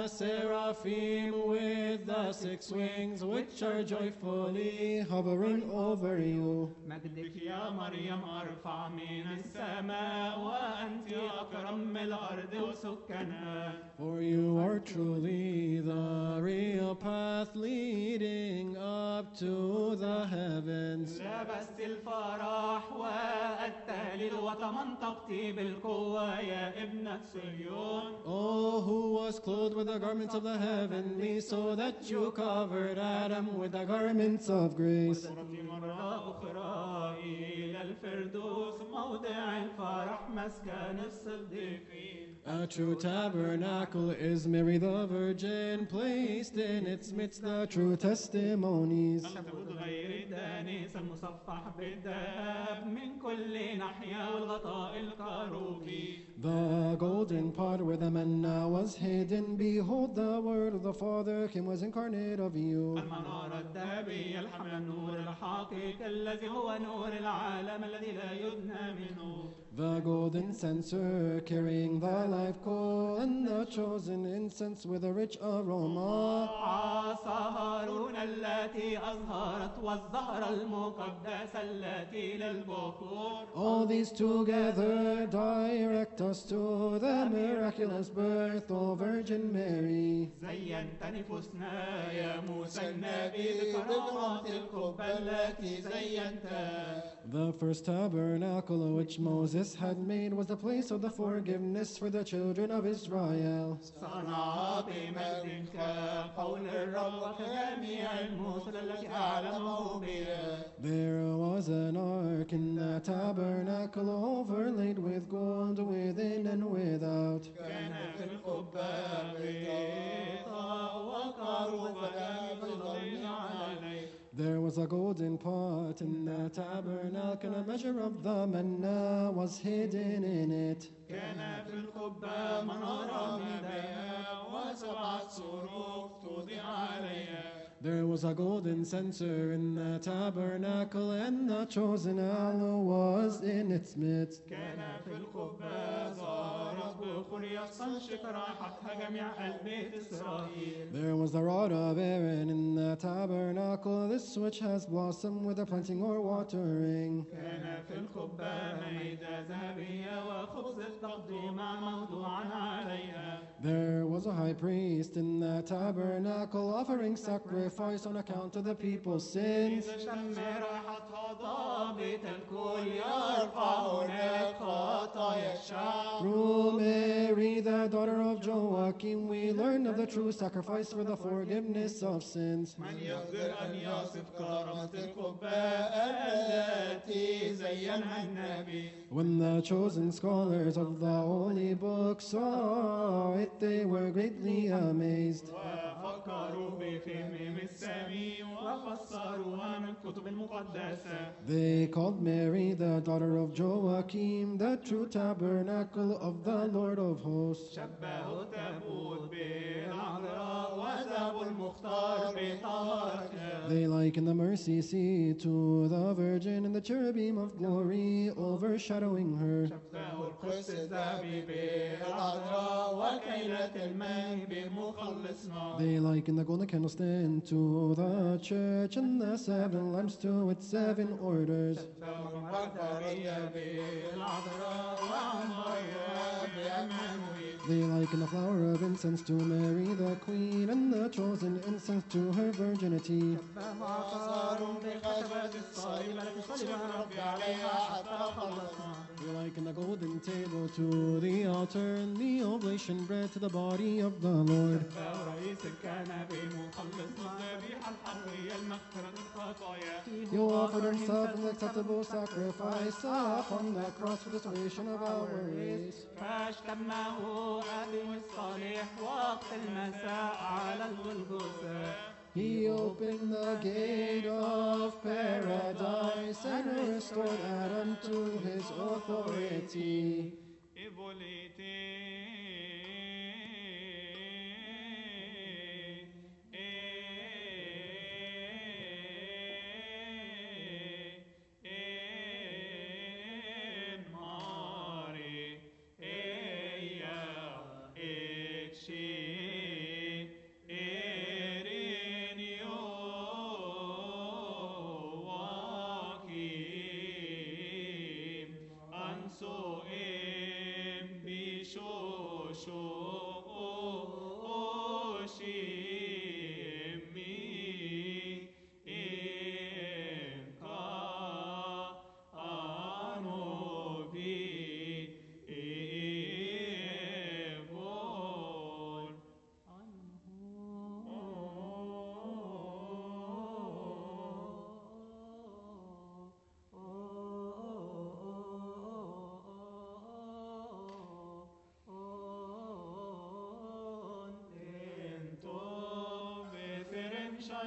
the seraphim with the 6 wings, which are joyfully hovering over you. مجدك يا مريم أرفع من السماء وأنت أكرم من الأرض وسكانها. For you are truly the real path leading up to the heavens. لبست الفرح والتهليل وتمنطقت بالقوة يا ابنة صهيون. Oh, who was clothed with the garments of the heavenly, so that you covered Adam with the garments of grace. وصلت مرة أخرى إلى الفردوس موضع الفرح مسكن الصديقين. A true tabernacle is Mary the Virgin, placed in its midst the true testimonies. تبود غير الدانس المصفح بالذهب من كل ناحية والغطاء الكروبي. The golden pot where the manna was hidden, behold the word of the Father came, was incarnate of you. المنارة الذهبية الحمل النور الحقيقي الذي هو نور العالم الذي لا يدنى منه. The golden censer carrying the life coal, and the chosen incense with a rich aroma. عصا هارون التي أظهرت والزهرة المقدسة التي للبخور. All these together direct us to the miraculous birth of Virgin Mary. زينت نفوسنا يا موسى النبي بكرامات القبة التي زينتها. The first tabernacle which Moses had made was the place of the forgiveness for the children of Israel. صنع بمجدك قول الرب وكجميع المثل التي أعلمه بها. There was an ark in the tabernacle overlaid with gold within and without. كان في القبة بيضاء وكروبها بظل عليه. There was a golden pot in the tabernacle, and a measure of the manna was hidden in it. كان في القبة منارة من ذهب وسبعة سروج توضع عليها. There was a golden censer in the tabernacle, and the chosen aloe was in its midst. كان في القبة زهرة بخور يستنشق راحتها جميع البيت إسرائيل. There was the rod of Aaron in the tabernacle, this which has blossomed whether planting or watering. كان في القبة مائدة ذهبية وخبز التقديم موضوعا عليها. There was a high priest in the tabernacle offering sacrifice on account of the people's sins. إذا شم رائحتها ضابط الكل يرفع هناك خطايا الشعب. Through Mary, the daughter of Joachim, we learn of the true sacrifice for the forgiveness of sins. من يقدر أن يصف كرامة القبة التي زينها النبي. When the chosen scholars of the holy book saw it, they were greatly amazed. وفكروا بفهم السامي وفسروها من الكتب المقدسة. They called Mary the daughter of Joachim, the true tabernacle of the Lord of hosts. شبهوا التابوت بالعذراء وذهبوا المختار بطهارتها. They liken the mercy seat to the Virgin and the cherubim of glory overshadowing her. شبهوا القدس الذهبي بالعذراء وكيلة الماء بمخلصنا. They liken the golden candlestand to the church and the 7 lamps to its 7 orders. شبهوا المرجرية بالعذراء وعنبرية بأمانويل. They liken the flower of incense to Mary the Queen and the chosen incense to her virginity. شبهوا عصارهم بخشبة الصليب التي صلب الرب عليها حتى خلصنا. They liken the golden table to the altar and the oblation bread to the body of the Lord. شبهوا رئيس الكهنة بمخلصنا ذبيحة الحرية المغفرة الخطايا. He offered himself an acceptable sacrifice upon the cross for the salvation of our race. فاشتمه أبي الصالح وقت المساء على الجلجثة. He opened the gate of paradise and restored Adam to his authority.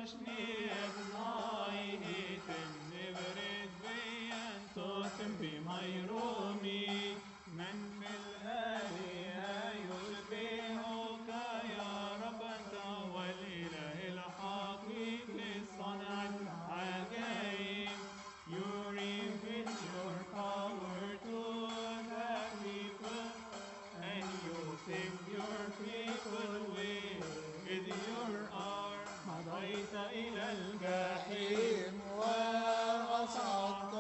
الجحيم وأصعدت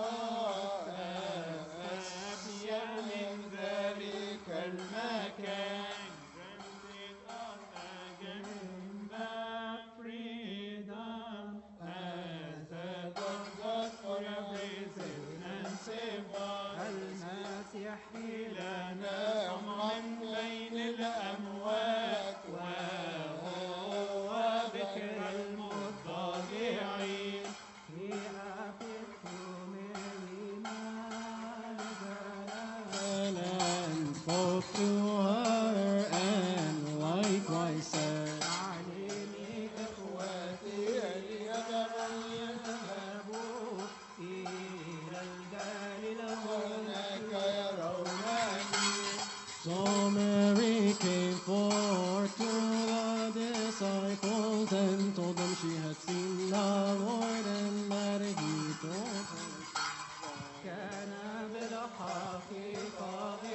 أسفل من ذلك المكان. المسيح لنا من بين الأموات وهو ذكر المضطجعين. And spoke to her and likewise said, إخواتي يذهبوا إلى الجليل هناك يرونني. So Mary came forth to the disciples and told them she had seen the Lord and that he told her. كان بالحقيقة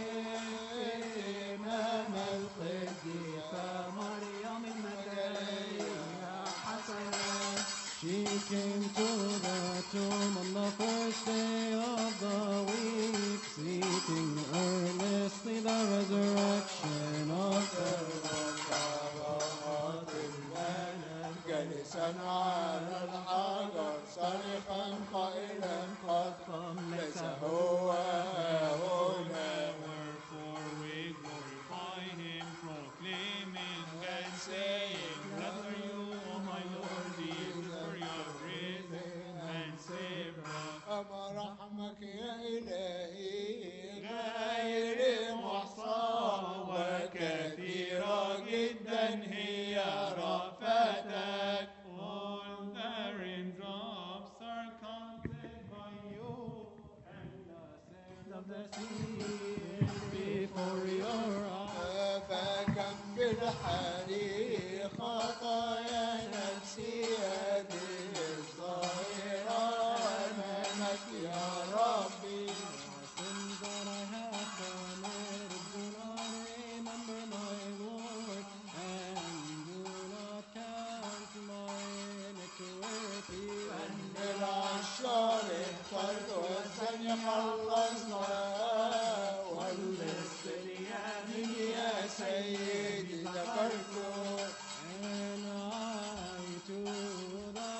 إمام القديسة مريم المجدلية حسنا. She came to the tomb on the first day of the week, seeking earnestly the resurrection of the جالسا على الحجر صارخا قائلا قد قام ليس هو هنا. Wherefore we glorify him, proclaiming and saying, Blessed are you, O my Lord Jesus, for you have risen and saved us. أما رحمك يا إلهي غير محصى وكثيرة جدا هي رأفتك. All the raindrops are counted by you, and the sands of the sea before your eyes. فكم بالحريق خطايا نفسي هذه الظاهرة أمامك يا ربي. Sins that I have committed, do not remember, my Lord, and do not count my iniquity. بالعشار اخترت والزني خلصنا واللص اليمين يا سيدي ذكرته. And I to the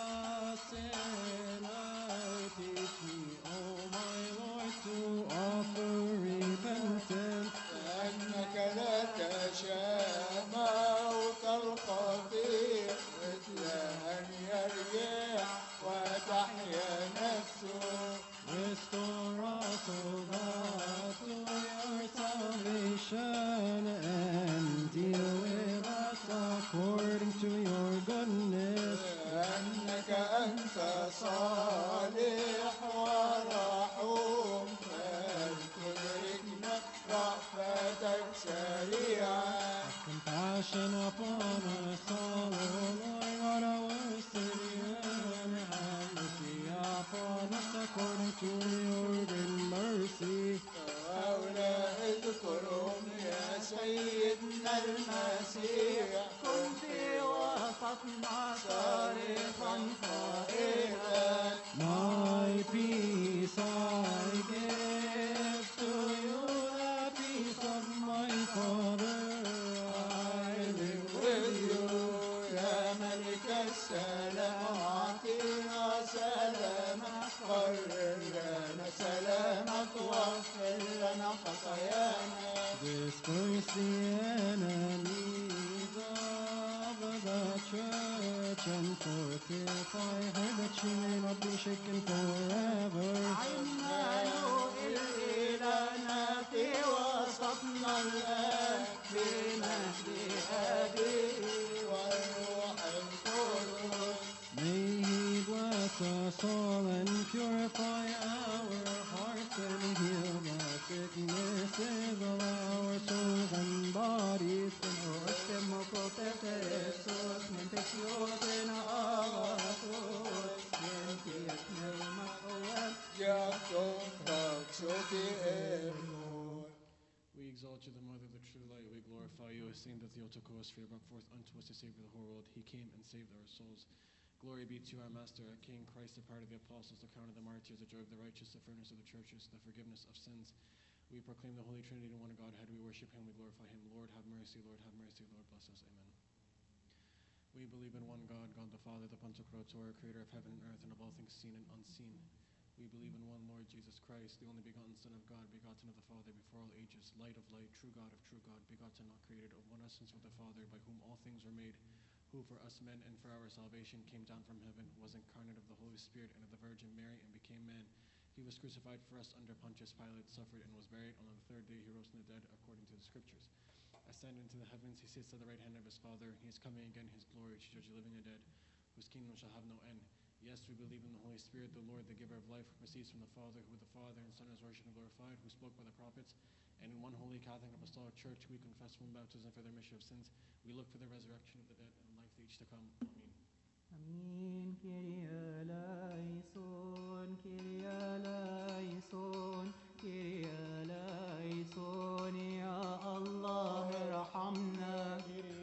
sinner teach me, O my Lord, to offer repentance. لأنك لا تشاء موت الخطير مثل أن يرجع وتحيا نفسه. Restore us, O God, to your salvation, and deal with us according to your goodness. لأنك أنت صالح ورحوم فلتدركنا رأفتك سريعا. Compassion upon us all, O Lord God, our Savior, and have mercy upon us according to your great mercy. هؤلاء اذكرهم يا سيدنا المسيح كن في وسطنا صارخا قائلا. My peace I give to you, the peace of my Father I live with you. يا ملك السلام أعطينا سلامك قرر لنا سلامك واغفر لنا خطايانا. Disperse the enemies of the church and fortify her that she may not be shaken forever. عمال إلهنا في وسطنا الآن بمجد أبيه والروح القدس. brought you the mother of the true light. We glorify you, esteemed that Theotokos, for you brought forth unto us the Savior of the whole world. He came and saved our souls. Glory be to our Master, our King, Christ, the part of the apostles, the crown of the martyrs, the joy of the righteous, the furnace of the churches, the forgiveness of sins. We proclaim the Holy Trinity in one Godhead. We worship him, we glorify him. Lord, have mercy, Lord, have mercy, Lord, bless us. Amen. We believe in one God, God the Father, the Pantocrator, creator of heaven and earth, and of all things seen and unseen. We believe in one Lord Jesus Christ, the only begotten Son of God, begotten of the Father before all ages, light of light, true God of true God, begotten, not created, of one essence with the Father, by whom all things were made, who for us men and for our salvation came down from heaven, was incarnate of the Holy Spirit and of the Virgin Mary, and became man. He was crucified for us under Pontius Pilate, suffered and was buried, and on the third day he rose from the dead, according to the Scriptures. Ascended into the heavens, he sits at the right hand of his Father. He is coming again in his glory to judge the living and dead, whose kingdom shall have no end. Yes, we believe in the Holy Spirit, the Lord, the giver of life, who proceeds from the Father, who the Father and Son is worshipped and glorified, who spoke by the prophets. And in one holy Catholic Apostolic Church, we confess one baptism for the remission of sins. We look for the resurrection of the dead and life age to come. Amen. Amin. Kyrie eleison, Kyrie eleison, Kyrie eleison. Ya Allah, ارحمنا. Kyrie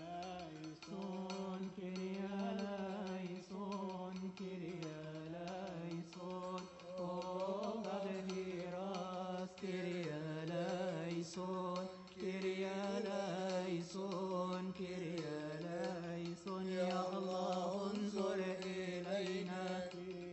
eleison, Kyrie eleison, Kyrie eleison. Oh God, hear us. Kyrie eleison, Kyrie eleison, Kyrie eleison. Ya Allah, انظر إلينا. Kyrie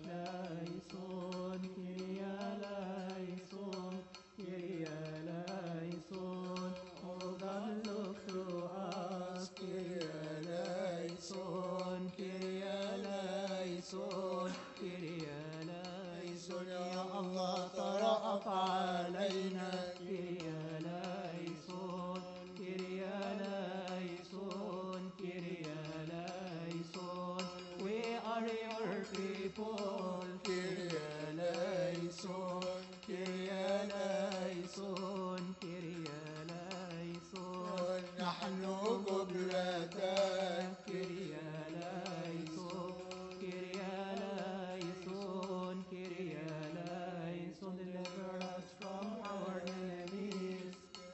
eleison, Kyrie eleison, Kyrie eleison. Oh God, look through us. Kyrie eleison, Kyrie eleison, Kyrie eleison. Ya Allah, ترأف علينا. Kyrie eleison, Kyrie eleison, Kyrie eleison. We are your people. Kyrie eleison, Kyrie eleison, Kyrie eleison. نحن قبلتك. Kyrie eleison, Kyrie eleison, Kyrie eleison. Deliver us from our enemies.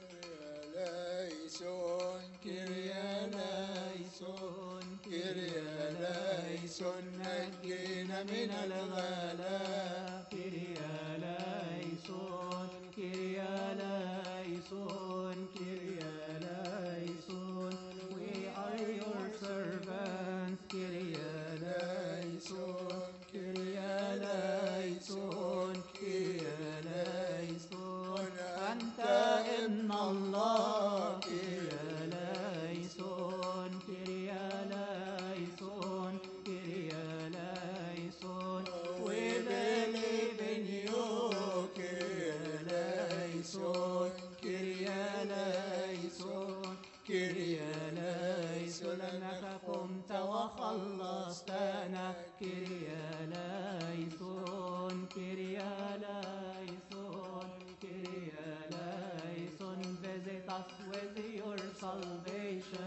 eleison, Kyrie eleison, Kyrie eleison. نجينا من الغلاء. Kyrie eleison, Kyrie eleison, Kyrie eleison. We are your servants. Kyrie eleison, Kyrie eleison, Kyrie eleison. أنت ابن الله. Kyrie eleison, Kyrie eleison, Kyrie eleison. We believe in you. Kyrie eleison, Kyrie eleison, Kyrie eleison. لأنك قمت وخلصتنا. Kyrie eleison, Kyrie eleison, Kyrie eleison. Visit us with your salvation.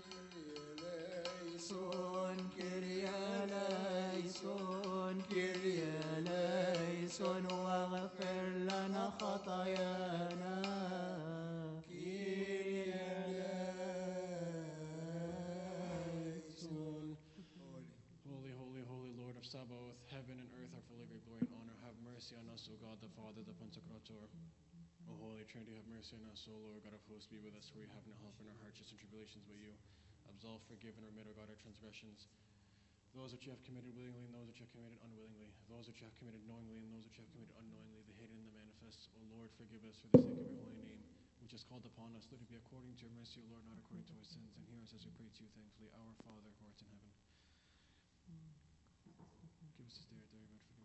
eleison, Kyrie eleison, Kyrie eleison. واغفر لنا خطايانا. Kyrie eleison. Holy, holy, holy Lord of Sabaoth, heaven and earth are full of your glory and honor. Have mercy on us, O God, the Father, the Pantocrator. O Holy Trinity, have mercy on us, O Lord God of hosts, be with us, for we have no help in our hardships and tribulations but you. Absolve, forgive, and remit, O God, our transgressions, those which you have committed willingly and those which you have committed unwillingly, those which you have committed knowingly and those which you have committed unknowingly, the hidden and the manifest. O Lord, forgive us for the sake of your holy name, which is called upon us. Let it be according to your mercy, O Lord, not according to our sins. And hear us as we pray to you thankfully. Our Father, who art in heaven. Give us this day our daily bread. Forgive